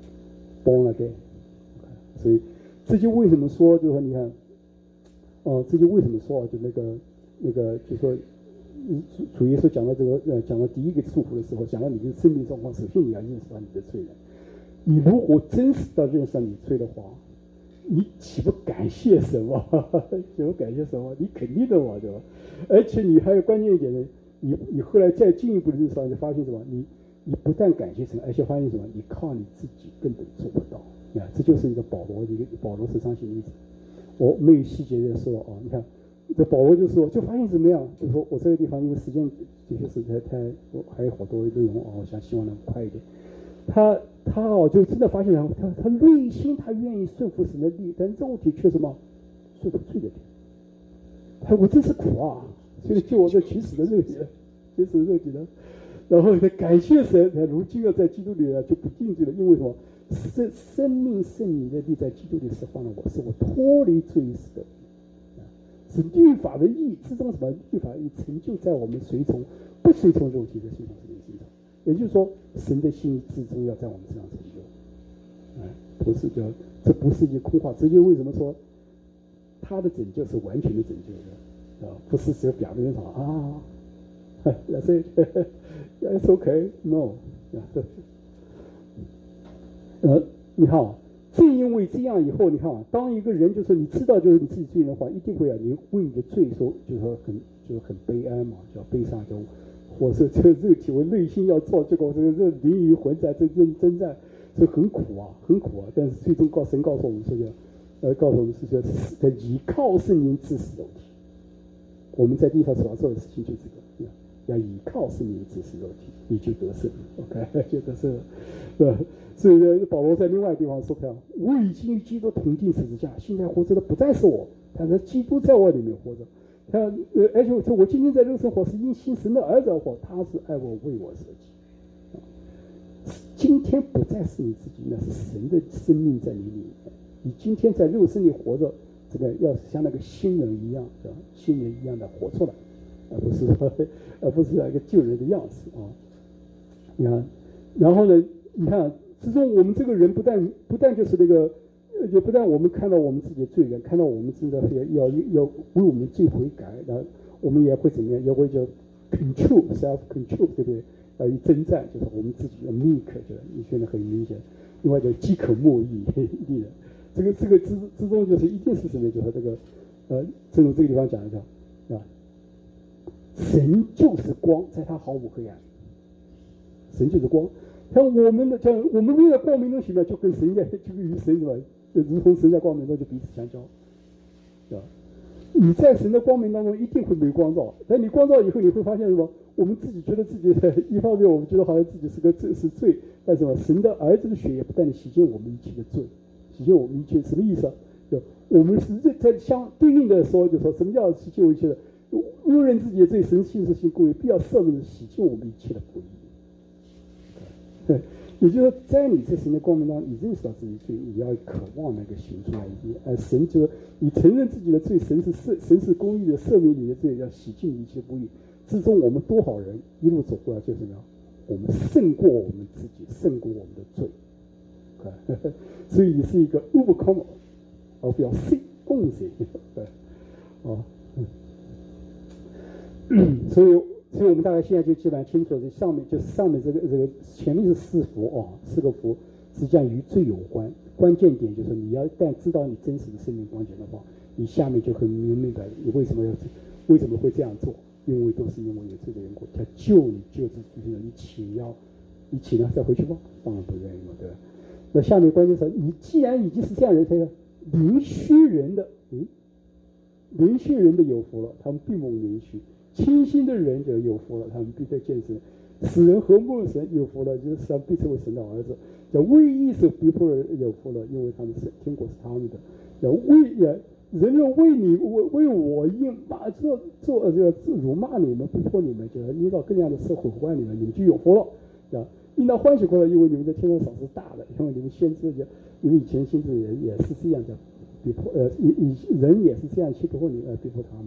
，born again。所以这就为什么说，就是说你看，这就为什么说就那个，就说主耶稣讲到这个讲到第一个祝福的时候，讲到你的生命状况，首先你要认识到你的罪人。你如果真实的认识到你罪的话，你岂不感谢神吗？岂不感谢神吗？你肯定的嘛，对吧？而且你还有关键一点呢，你后来再进一步的认识到，你发现什么？你不但感谢神，而且发现什么？你靠你自己根本做不到。这就是一个保罗是伤心例子。我没有细节的说你看这保罗就发现怎么样？就是说我这个地方因为时间的确是太还有好多内容我想希望能快一点。他就真的发现他内心他愿意顺服神的力，但肉体却什么顺服罪的力。我真是苦啊！所以救我这取死的肉体呢，然后他感谢神，如今要在基督里就不定罪了，因为什么？生命圣灵的力在基督里释放了我，使我脱离罪死的。是律法的义，这种什么律法义成就在我们不随从肉体的信仰身上。也就是说，神的心意至终要在我们身上成就，不是这不是一句空话。这就为什么说他的拯救是完全的拯救的，不是只有表面上that's it's okay no， 你看正因为这样以后，你看当一个人就是你知道就是你自己罪人的话，一定会你为你的罪说就是说很悲哀嘛，叫悲伤叫。或是这个肉体为内心要做，结果这个灵与魂在征战，所以很苦啊。但是最终神告诉我们说告诉我们是说在依靠圣灵治死肉体。我们在地上所要做的事情就这个，要依靠圣灵治死肉体，你就得胜 ，OK， 就得胜了。所以保罗在另外地方说我已经与基督同定十字架，现在活着的不再是我，但是基督在我里面活着。而且我今天在肉身活是因信神的儿子而活，他是爱我为我舍己。今天不再是你自己，那是神的生命在你里面。你今天在肉身里活着，这个要像那个新人一样，新人一样的活出来，而不是那个旧人的样子啊。你看，然后呢，你看，之中我们这个人不但就是那个。就不但我们看到我们自己的罪人，看到我们真的要为我们罪悔改，然后我们也会怎么样？也会叫 self control， 对不对？要以征战，就是我们自己的 meek， 就是你现在很明显。另外叫饥渴慕义的，这个之中就是一定是什么？就是这个正如这个地方讲一讲神就是光，在他毫无黑暗。神就是光，像我们为了光明中行呢，就跟神就与神什么？就如同神在光明中就彼此相交，对吧？你在神的光明当中一定会被光照，但你光照以后，你会发现什么？我们自己觉得自己一方面我们觉得好像自己是罪，但是神的儿子的血液不断地洗净我们一切的罪，洗净我们一切什么意思啊？就我们是在相对应的说，就说什么叫洗净我一切的？误认自己的罪，神信实行公义，必要赦免洗净我们一切的不义。 也就是说，在你这神的光明当中，你认识到自己罪，你要渴望那个行出来一点。神就是你承认自己的罪，神是公义的，赦免你的罪，要洗净一切不义。之中我们多少人一路走过来，就是什么？我们胜过我们自己，胜过我们的罪。所以你是一个 overcomer of your sin only。所以我们大概现在就基本上清楚，这上面就是上面这个前面是四福四个福，实际上与罪有关。关键点就是你要一旦知道你真实的生命光景的话，你下面就很明白你为什么会这样做，因为都是因为有罪的缘故，他救你救之之人，你岂能再回去吗？当然不愿意嘛，对吧？那下面关键是你既然已经是这样人，他说灵虚人的有福了，他们必蒙灵虚。清心的人就有福了，他们必得见神；使人和睦的神有福了，就是神必成为神的儿子。叫为义受逼迫人有福了，因为他们是天国是他们的。叫人要为我辱骂你们、逼迫你们，就是依照各样的社会观你们就有福了。应当欢喜快乐，因为你们在天上赏赐大的，因为你们先知你们以前先知人也是这样的逼迫，人也是这样去逼迫你逼迫他们。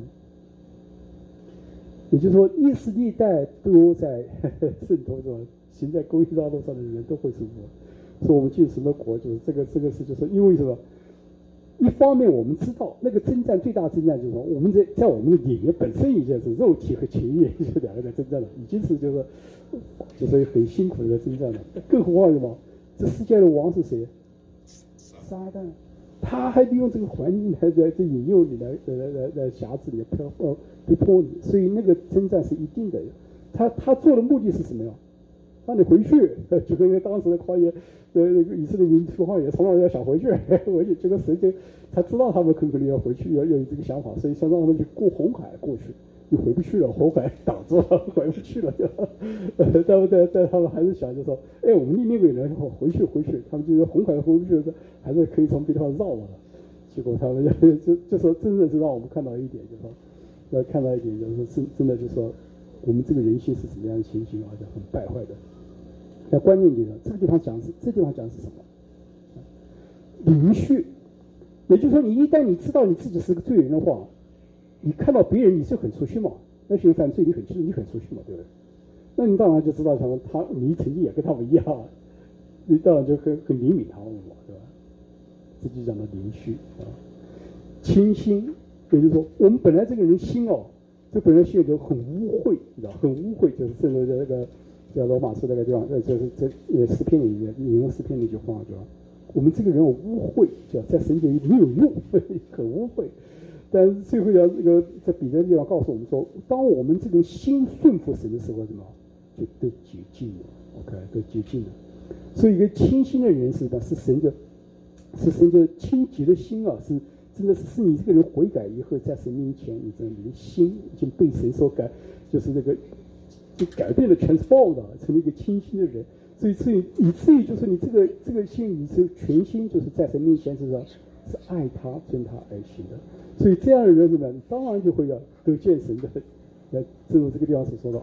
也就是说，历史历代都在渗透中，行在公义道路上的人都会受福。所以我们进神的国，就是这个是就是因为什么？一方面我们知道那个征战最大的征战就是说，我们在我们的里面本身已经是肉体和情欲就两个在征战了，已经是就是很辛苦的征战了。更何况什么？这世界的王是谁？撒旦。他还利用这个环境来引诱你，来辖制你，逼迫你，所以那个征战是一定的。他做的目的是什么呀？让你回去，就跟当时的旷野，以色列民出旷野，常常要想回去，这个神他知道他们可能要回去，要有这个想法，所以想让他们去过红海过去。你回不去了，红海挡住了，回不去了，但他们还是想就说，我们立那个人回去，他们就是红海回不去了，还是可以从别地方绕了。结果他们就说，真的是让我们看到一点，就是说，看到一点就是真的就是说，我们这个人性是什么样的情形，而且很败坏的。那关键点呢，这地方讲是什么？灵虚，也就是说，你知道你自己是个罪人的话。你看到别人你是很熟悉嘛？那些人犯罪你很熟悉嘛，对不对？那你当然就知道你曾经也跟他们一样，你当然就很怜悯他们嘛，对吧？这就讲到灵虚清心，也就是说我们本来这个人心这本来心就很污秽，你知道，很污秽，就是正如这个叫罗马书那个地方，就是诗篇里面引用诗篇那句话，对吧？我们这个人有污秽，叫在神界没有用，很污秽。但是最后在彼得的地方告诉我们说，当我们这个心顺服神的时候，什么就都洁净了 ，OK， 都洁净了。所以一个清心的人是神的清洁的心是真的是你这个人悔改以后，在神面前，你的心已经被神所改，就是就改变了 transform 成了一个清心的人。所以以至于就是你这个心，你是全心就是在神面前是爱他、尊他而行的。所以这样的人怎么样？当然就会得见神的。正如这个地方所说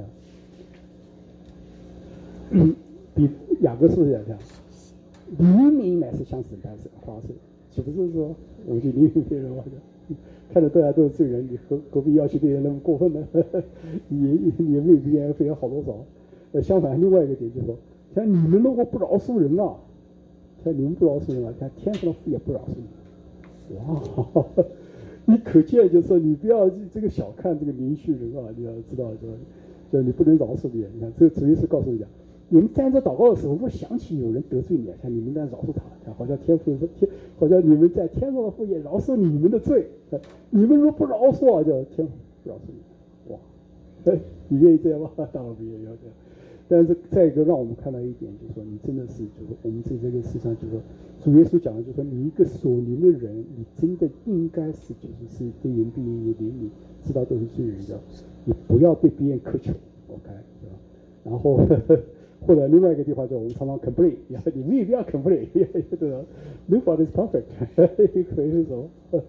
的比雅各书讲，黎明乃是向审判发生，岂不是说我们就黎明别人吗？看着大家都是罪人，你何必要求别人那么过分呢？你未必别人非要好多少。相反，另外一个点就是说，像你们如果不饶恕人像你们不饶恕人像天上的父也不饶恕你。哇！你可见就是说，你不要这个小看这个灵虚人你要知道，就你不能饶恕别人。你看，这个主耶稣告诉你讲，你们站着祷告的时候，如果想起有人得罪你，像你们应该饶恕他，好像天父好像你们在天上的父也饶恕你们的罪，你们如果不饶恕叫天父不饶恕你。哇！你愿意这样吗？当然不愿意要这样。但是再一个让我们看到一点，就是说你真的是，就是我们在这个世上，就是说主耶稣讲的，就是说你一个属灵的人，你真的应该是就是对人必应有怜悯，知道都是罪人的，你不要对别人苛求 ，OK， 对吧？然后或者另外一个地方，就我们常常 complain， 你们也不要 complain， 对吧 ？Nobody is perfect， 可以是什么？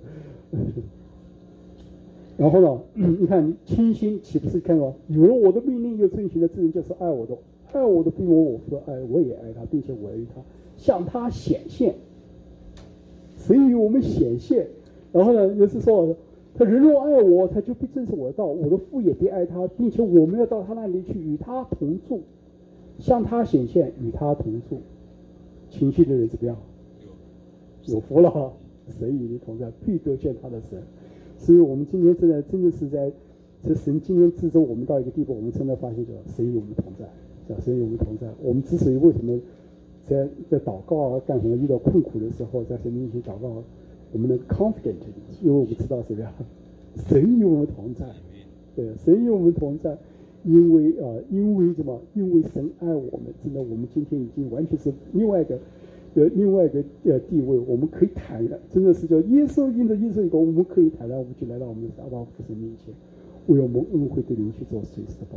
然后呢，你看清心岂不是看到有了我的命令又遵行的，这人就是爱我的， 爱我的比我所爱，我也爱他，并且我爱他，向他显现。神与我们显现，然后呢，也是说，他人若爱我，他就必正是我的道，我的父也必爱他，并且我们要到他那里去，与他同住，向他显现，与他同住。情绪的人怎么样？有福了，神与你同在，必得见他的神。所以我们今天真的是在这神今天制作我们到一个地步，我们真的发现叫神与我们同在，神与我们同在。我们之所以为什么在祷告啊干什么遇到困苦的时候，在神面前祷告，我们能 confident， 因为我们知道什么呀？神与我们同在，对，神与我们同在，因为什么？因为神爱我们，真的，我们今天已经完全是另外一个地位，我们可以坦然，真的是叫耶稣因着耶稣以后，我们可以坦然无惧来到我们的阿爸父神面前，为我们恩惠的灵去做随时的帮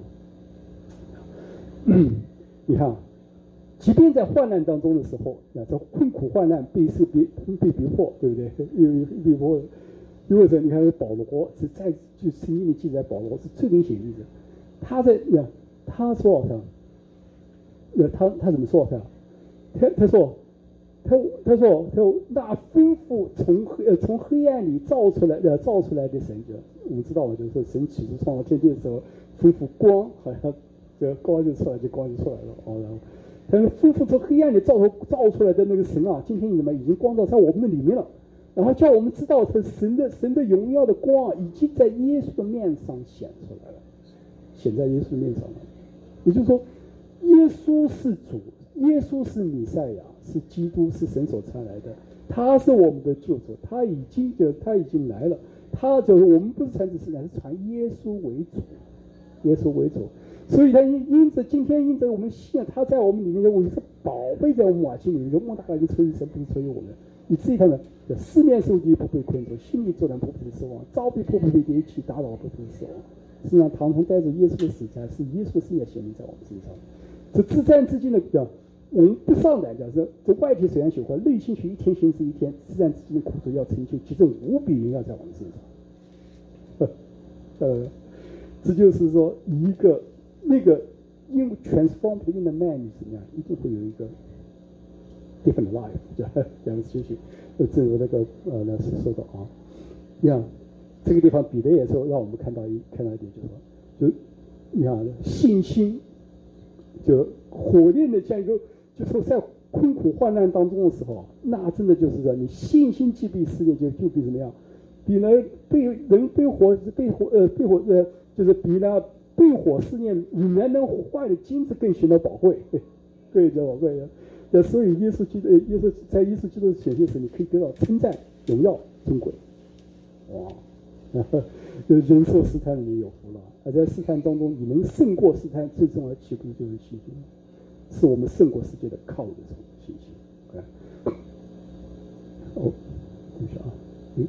助啊！你看，即便在患难当中的时候，在困苦患难被逼迫，对不对？逼迫，因为你看保罗是在就圣经里记载，保罗是最明显的例子。他说他怎么说他说那吩咐从黑暗里造出来的神，我们知道嘛，就是说神起初创造天地的时候吩咐光，好像这个光就出来了哦，然后他吩咐从黑暗里造出来的那个神啊，今天已经光照在我们的里面了，然后叫我们知道神的荣耀的光已经在耶稣的面上显出来了，显在耶稣面上了。也就是说，耶稣是主，耶稣是弥赛亚，是基督，是神所传来的，他是我们的救主，他已经来了，他就是我们不是传只是传耶稣为主，所以他今天因着我们信，他在我们里面的位置是宝贝在我们瓦器里面，荣光大概就出于神，不是出于我们。以至于他们四面受敌，不被困住；心里作难，不被失望；遭逼迫，不被跌弃；打倒，不被失望。实际上，堂堂带着耶稣的死在，是耶稣的圣业显明在我们身上。这自战自尽的我们不上来讲是这外体虽然朽坏，内心却一天新似一天。自战自尽的苦楚要成就，其中无比荣耀在我们身上。这就是说一个那个因为 transformed in the man 是怎么样，一定会有一个 different life， 这样的学习。正如那个说的啊，你看这个地方彼得也说让我们看到一点，就是说，就你看信心，就火焰的像一个，就说在困苦患难当中的时候，那真的就是说你信心既被试炼，就比怎么样，比人被火就是比那被火试炼仍然能坏的金子更显得宝贵，对的宝贵的。那所以耶稣基督的显现时，你可以得到称赞、荣耀、尊贵。哇！人受试探的人有福了。而在试探当中，你能胜过试探，最重要的起步就是信心，是我们胜过世界的靠的这种信心。哦，等一下啊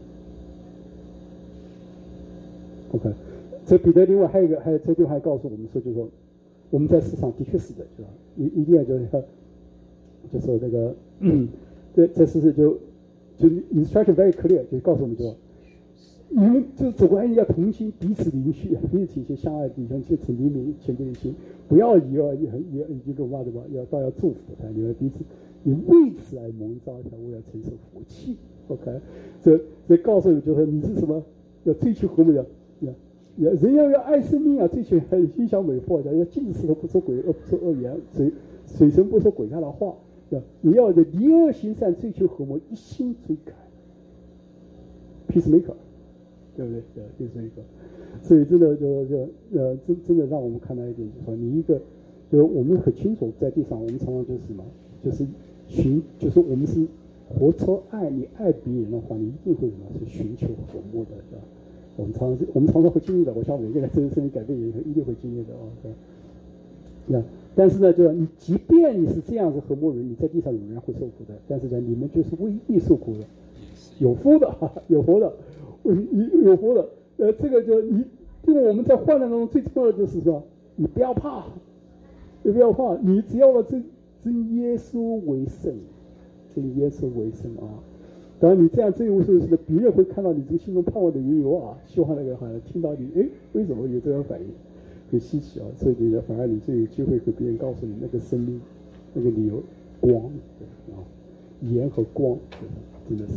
，OK。这彼得另外还有这地方还告诉我们说，就是说我们在世上的确是的，是吧？一定要就说那个，这事就 instruction very clear， 就告诉我们说，你们就走过来要同心，彼此领续，彼此体恤，相爱弟兄，切持怜悯前辈的心，不要以这个嘛对吧？要祝福他，你们彼此，你为此而蒙召，才为了承受福气。OK， 这告诉你就是你是什么？要追求和睦的。人要爱生命啊，追求心想美祸的，要禁止石头不说恶言，水神不说诡诈的话。你要离恶行善，追求和睦，一心追赶 ，peacemaker， 对不对？peacemaker。所以真的真的让我们看到一点，就是说你一个，就是我们很清楚，在地上我们常常就是什么，就是我们是活出爱，你爱别人的话，你一定会什么？是寻求和睦的，是吧？我们常常会经历的，我想每个人真的生命改变也一定会经历的啊。但是呢，就你即便你是这样子和睦人，你在地上仍然会受苦的。但是呢，你们就是为义受苦的，有福的，有福的，有福的。这个就你，因为我们在患难当中最重要的就是说，你不要怕，你不要怕，你只要真耶稣为圣，真耶稣为圣啊。当然，你这样真无所事的，别人会看到你这个心中盼望的缘由啊，希望那个好像听到你，为什么有这样反应？ 很稀奇啊，所以你反而你就有机会给别人告诉你那个生命，那个理由光啊，盐和光，真的是。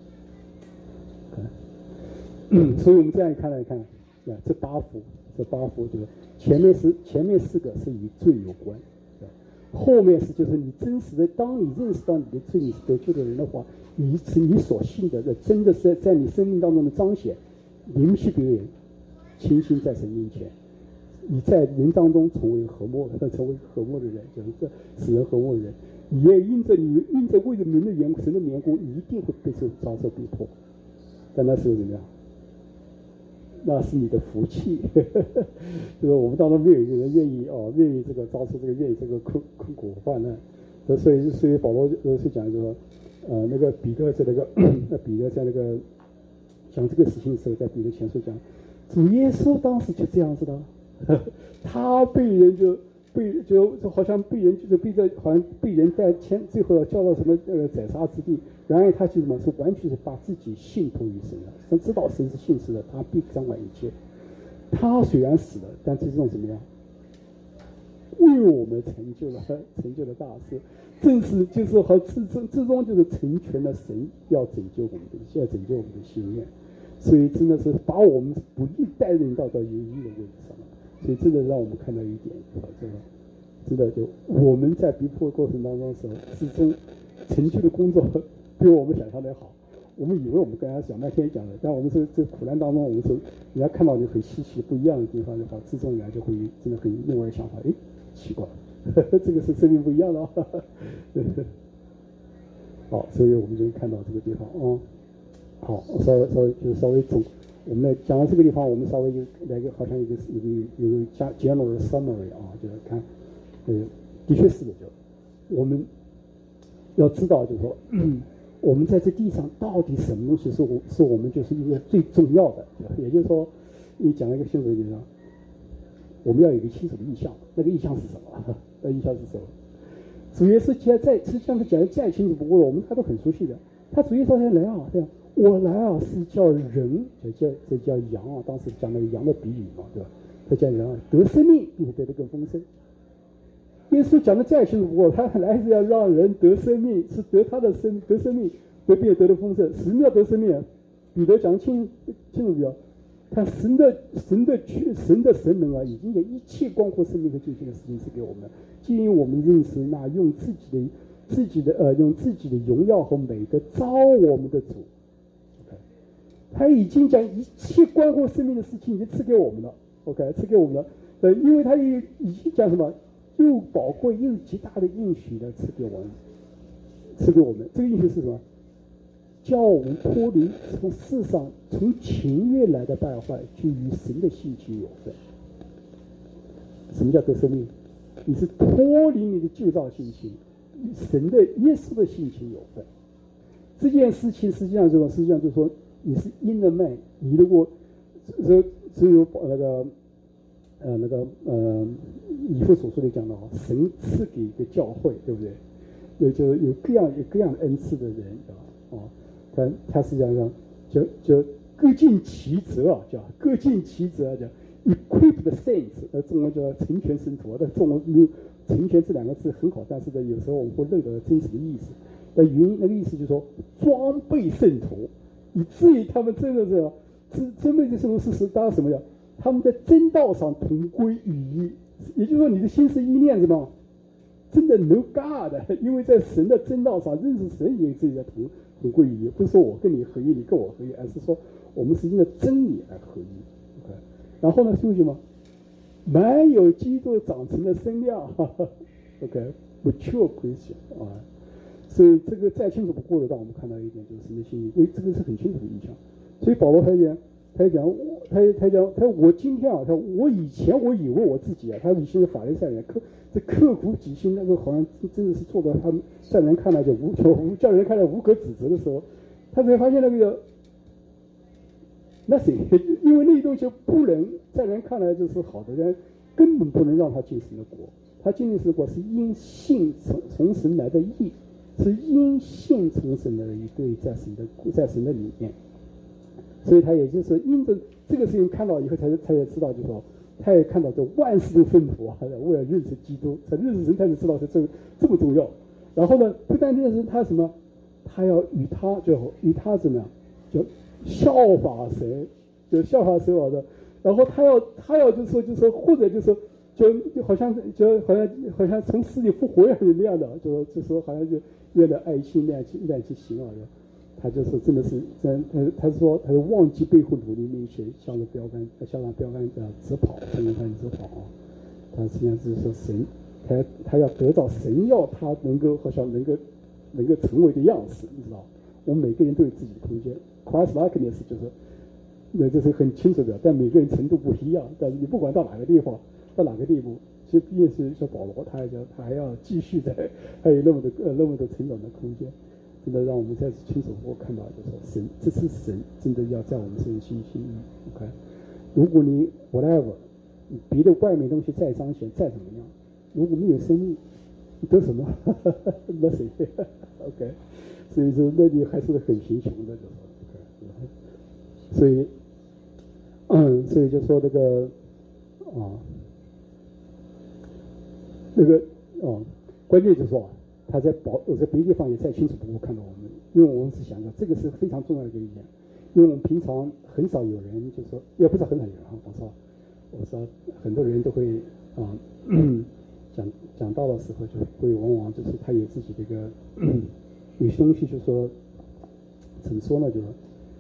所以我们这样看来看，这八福就是前面4个是与罪有关，后面是就是你真实的，当你认识到你的罪，你是得救的人的话，你所信的真的是在你生命当中的彰显，灵气别人，倾心在神面前，你在人当中成为和睦的人，就是使人和睦的人，你也因着为了民的缘故，神的缘故，你一定会遭受逼迫，但那时候怎么样？那是你的福气，就是我们当中没有一个人愿意这个遭受这个愿意这个困苦患难，所以保罗是讲说，那个彼得在那个讲这个事情的时候，在彼得前书讲，主耶稣当时就这样子的，他被人就好像被人好像被人带最后要交到什么宰杀之地。然而他是什么？是完全是把自己信托于神的，他知道神是信实的，他必掌管一切。他虽然死了，但最终怎么样？为我们成就了大事，正是就是和最终就是成全了神要拯救我们的心愿。所以真的是把我们不义带领到有义的位置上了。所以真的让我们看到一点，真的就我们在逼迫过程当中的时候，最终成就的工作比我们想象的好。我们以为我们跟人家讲那天讲的，但我们这苦难当中，我们是人家看到你很稀奇不一样的地方的话，最终人家就会真的很另外一个想法，奇怪，这个是生命不一样的。好，所以我们就看到这个地方啊。好，稍微总，我们来讲到这个地方，我们稍微就来个好像有个简陋的 summary 啊，就是看，的确是的，就我们要知道，就是说，我们在这地上到底什么东西是我们就是一个最重要的，也就是说，你讲一个清楚一点，我们要有一个清楚的意向，那个意向是什么？那意向是什么？主耶稣实际上他讲的再清楚不过了，我们他都很熟悉的。他主耶稣来啊，这样我来啊是叫人，这叫羊啊，当时讲那个羊的比喻嘛，对吧？他叫人啊得生命，并且得的更丰盛。耶稣讲的再清楚不过，他来是要让人得生命，是得他的得生命，并且得的丰盛。什么叫得生命？彼得讲清楚比较，看神的神能啊，已经有一切光辉生命和救赎的事情是给我们的，既因我们认识那用自己的荣耀和美德招我们的主。他已经将一切关乎生命的事情已经赐给我们了 ，OK， 赐给我们了。因为他已经讲什么，又宝贵又极大的应许的赐给我们。这个应许是什么？叫我们脱离从世上从情欲来的败坏，去与神的性情有分。什么叫得生命？你是脱离你的旧造性情，与神的耶稣的性情有分。这件事情实际上就是说。你是因了麦，你如果只有以弗所书里讲的哈，神赐给一个教会，对不对？就有各样的恩赐的人他实际上就各尽其责啊，叫各尽其责，叫 equip the saints， 中文叫成全圣徒。但中文没有成全这两个字很好，但是呢，有时候我们会漏掉真实的意思。那那个意思就是说装备圣徒。以至于他们真的是真正的圣徒是当什么呀？他们在真道上同归于一，也就是说你的心思意念什么，真的 know God， 因为在神的真道上认识神，也自己在同归于一，不是说我跟你合一，你跟我合一，而是说我们是因为真理而合一。OK， 然后呢，注意吗？满有基督长成的身量 ，OK，mature Christian 啊。所以这个再清楚不过的，让我们看到一点就是神的心意，因为这个是很清楚的意象。所以保罗他讲，我今天啊，我以前我以为我自己啊，他以前是法利赛人，刻苦己心，那个好像真的是做到他们在人看来叫人看来无可指责的时候，他才发现那个 nothing， 因为那些东西不能在人看来就是好的人，根本不能让他进神的国。他进神的国是因信从神来的义。是因信从神的一对在神的里面，所以他也就是因着这个事情看到以后才知道，就是说他也看到这万事都粪土啊，为了认识基督，才认识神，才能知道是这么重要。然后呢，不但认识他什么，他要与他怎么样，就效法神，就效法神好的。然后他要就说或者就说就好像从死里复活那样的，就说好像就为了爱心那样去行啊。他就说真的是他说忘记背后努力面前向着标杆直跑，向着他直跑啊。他实际上是说神，他要得到神要他能够好像能够成为的样式，你知道？我们每个人都有自己的空间 ，Christ likeness 就是。那这是很清楚的，但每个人程度不一样。但是你不管到哪个地方，到哪个地步，其实毕竟是说保罗，他还要继续还有那么多成长的空间，真的让我们再次清楚我看到，就是说神，这是神真的要在我们身上兴起。OK， 如果你 whatever， 别的外面东西再彰显再怎么样，如果没有生命，你得什么？Nothing。OK， 所以说那你还是很贫穷的，就是 OK， 所以就说关键就是说他我在别的地方也再清楚不过看到我们，因为我们是想着这个是非常重要的一点，因为我们平常很少有人就说，也不是很少有人，我说很多人都会讲到的时候就会往往就是他有自己的一个有些东西就说怎么说呢，就是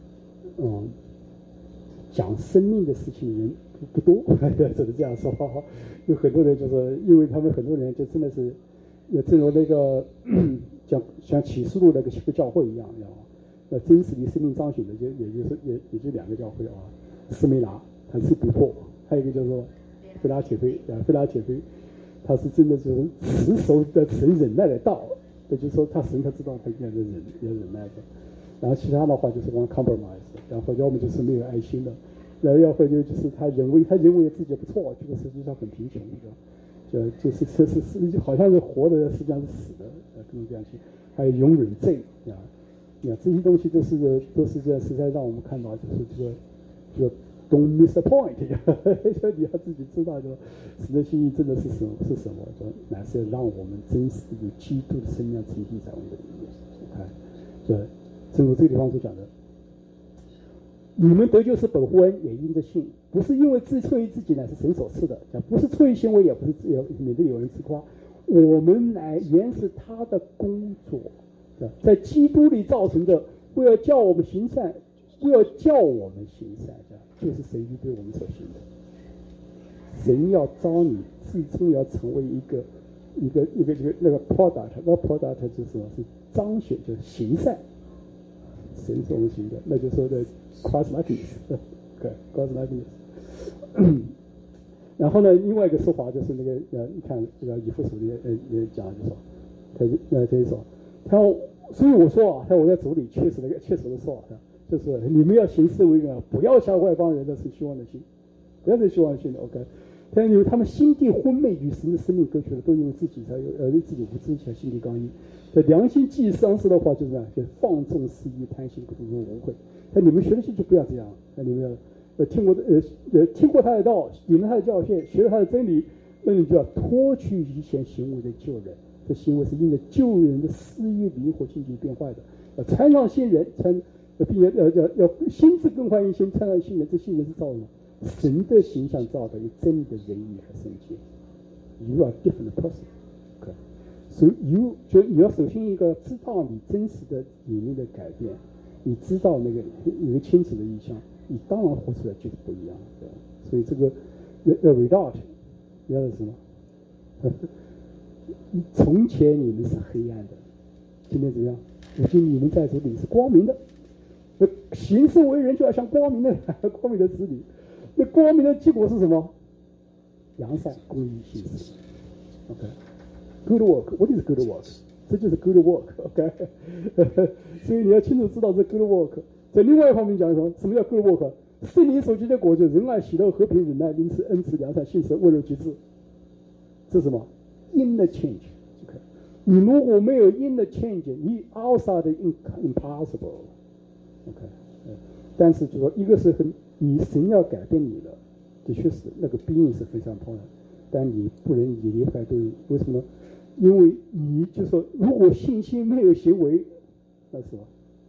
讲生命的事情人不多，只能这样说。有很多人就是因为他们很多人就真的是，也正如那个像启示录那个教会一样，知道吗？那真实的生命彰显的也就两个教会啊，斯梅拿他是逼迫，还有一个叫做菲拉铁菲，他是真的就是持守的神忍耐的道，也就是说他知道他应该是忍耐的。然后其他的话就是 one compromise， 然后要么就是没有爱心的，然后要不就是他认为自己不错，这个实际上很贫穷的，就是好像是活的，实际上是死的，不能这样去。还有容忍罪啊，这些东西都是这样，实在让我们看到就 don't miss the point， 你要自己知道，就神的心意真的是什么，就乃是让我们真实的基督的生命沉浸在我们的里面。看，就正如这个地方所讲的，你们得救是本乎恩，也因着信，不是因为出于自己，乃是神所赐的。不是出于行为，也不是免得有人自夸。我们乃原是他的工作，在基督里造成的，不要叫我们行善，就是神预备我们所行的。神要招你，最终要成为一个那个 product， 那 product 就是什么？是彰显，就是行善。神是我们行的，那就说的 Christ likeness，Christ likeness。然后呢，另外一个说法就是那个你看这个以弗所也讲，就说所以我说啊，我在主里确实的说啊，就是你们要行事为人啊，不要像外邦人的是虚妄的心，不要是虚妄的心的 OK。因为他们心地昏昧，与神的生命隔绝了，都因为自己自己无知且心地刚硬。良心既丧失的话，就是这样，就放纵私欲、贪心、不忠无悔。你们学的心就不要这样。你们要听过他的道，领了他的教训，学了他的真理，那你就要脱去以前行为的旧人。这行为是因着旧人的私欲、迷惑、境界变坏的，要穿上新人，并且要心智更换一新，穿上新人。这新人是造的神的形象造的，有真的仁义和圣洁。You are different person， 所以你要首先一个知道你真实的里面的改变，你知道那个有个清楚的意向，你当然活出来就是不一样的。所以这个result， 要是什么？从前你们是黑暗的，今天怎么样？如今你们在主里是光明的。行事为人就要像光明的子女。那光明的结果是什么？良善、公义、信实。OK，good work。What is good work？ 这就是 good work。OK， 所以你要清楚知道这 good work。在另外一方面讲什么叫 good work？ 圣灵所结的果子，仁爱、喜乐、和平、忍耐、恩慈、良善、信实、温柔、节制。这是什么 ？inner change。OK， 你如果没有 inner change， 你 outside impossible。OK， 但是就说一个是你神要改变你了， 的确是那个必应是非常重要的，但你不能以离开对，为什么？因为你就说，如果信心没有行为，那是什么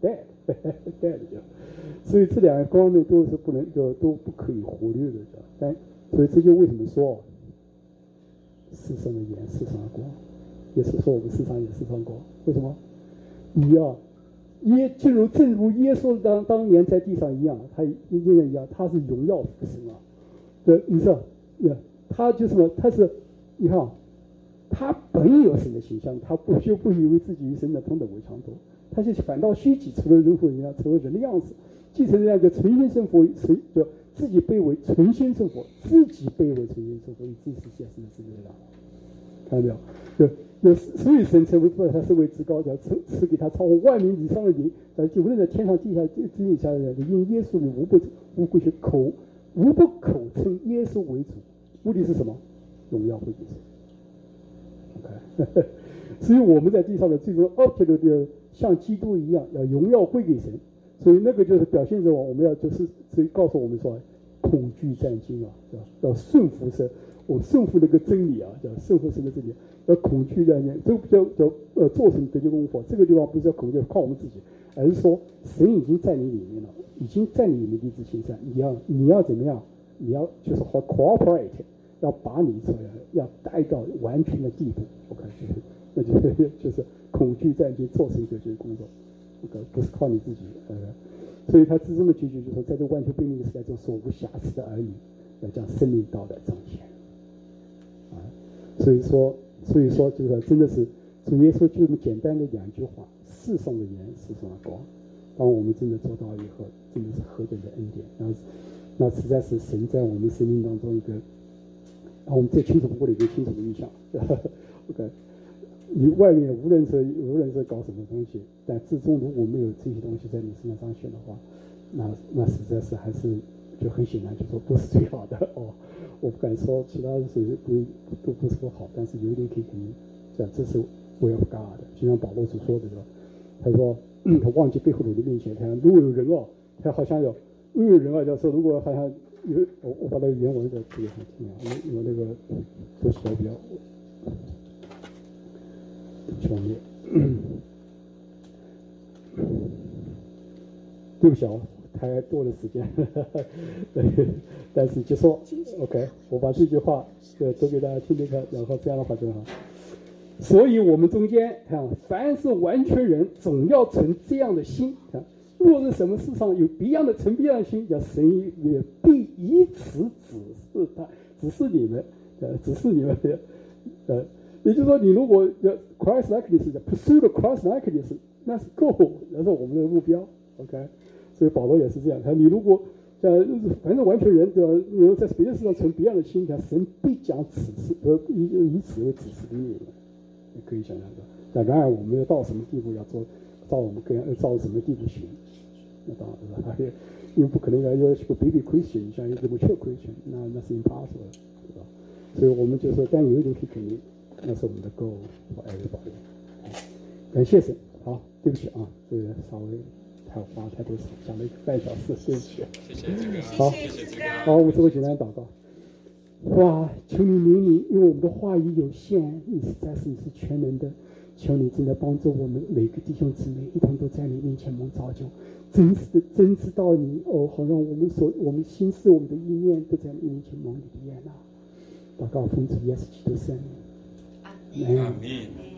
dead 所以这两个方面都是不能都不可以忽略的，但所以这就为什么说世上的盐，世上的光，也是说我们世上也世上光。为什么？你要正如耶稣当年在地上一样，他一样一样，他是荣耀复生啊。你知道，他就什么？他是你看啊，他本有神的形象，他不以为自己与神的同等为强夺，他就反倒虚己，成为人佛一样，成为人的样子，继承那个纯心圣佛，就自己卑微纯心圣佛，自己卑微纯心圣佛，以自己显神的世界上，看到没有？所以神称为不，他是为至高者，赐给他超过万民以上的灵，无论在天上地下地底下的人，因耶稣名无不学口无不口称耶稣为主，目的是什么？荣耀归给神。OK， 所以我们在地上的最终 object 像基督一样，要荣耀归给神。所以那个就是表现着我们要就是所以告诉我们说，恐惧战惊啊，要顺服神，我们顺服那个真理啊，叫顺服神的真理。要恐惧战惊，这个叫做神得救功夫。这个地方不是要恐惧靠我们自己，而是说神已经在你里面了，已经在你里面立志行善。你要怎么样？你要就是好 cooperate， 要把你要带到完全的地步。OK， 那就是恐惧战惊，做神得救的工作。OK， 不是靠你自己。所以他至终的结局就是说，在这完全悖逆的时代中，所无瑕疵的儿女要将生命道德彰显。啊，所以说就是真的是主耶稣就这么简单的两句话：世上的盐，世上的光。当我们真的做到以后，真的是何等的恩典！那实在是神在我们生命当中一个，让我们最清楚不过的一个清楚的印象。OK， 你外面无论是搞什么东西，但至终如果没有这些东西在你身上彰显的话，那实在是还是就很显然就说不是最好的哦。我不敢说其他的是都不是不好，但是有一点可以肯定，这是 will of God， 就像保罗所说的，对吧？他说他忘记背后的人面前，他如果有人哦，他好像有人啊，就是如果好像有我把那个原文的这个很听啊，我那个说起来比较强烈。对不起啊，太多的时间，对，但是就说 OK， 我把这句话读给大家听听看，然后这样的话就好。所以我们中间看，凡是完全人，总要存这样的心。看，若是什么事上有别样的存别样的心，叫神也必以此指示你们，也就是说，你如果要 Christ likeness， pursue the Christ likeness， 那是 goal， 那是我们的目标。OK， 所以保罗也是这样，他你如果反正完全人对吧？你在别的事上存别样的心，神必将此事以此为指示给你们。你可以想象的，但然而我们要到什么地步要做，照我们个人照什么地步行，那当然了，因为不可能要去 baby Christian， 像一个 mature Christian， 那是 impossible， 对吧？所以我们就说，但有一点可以肯定，那是我们的 goal for everybody。感谢神，好，对不起啊，这个稍微花太多时间，讲了1个半小时，对不起。 谢谢这个， 好，好，我们最后简单祷告。哇，求你怜悯，因为我们的话语有限，你是全能的，求你真的帮助我们每个弟兄姊妹一同都在你面前蒙造就，真知道你哦，好让我们心思我们的意念都在你面前蒙你的悦纳。祷告奉主耶稣基督圣名， 阿门。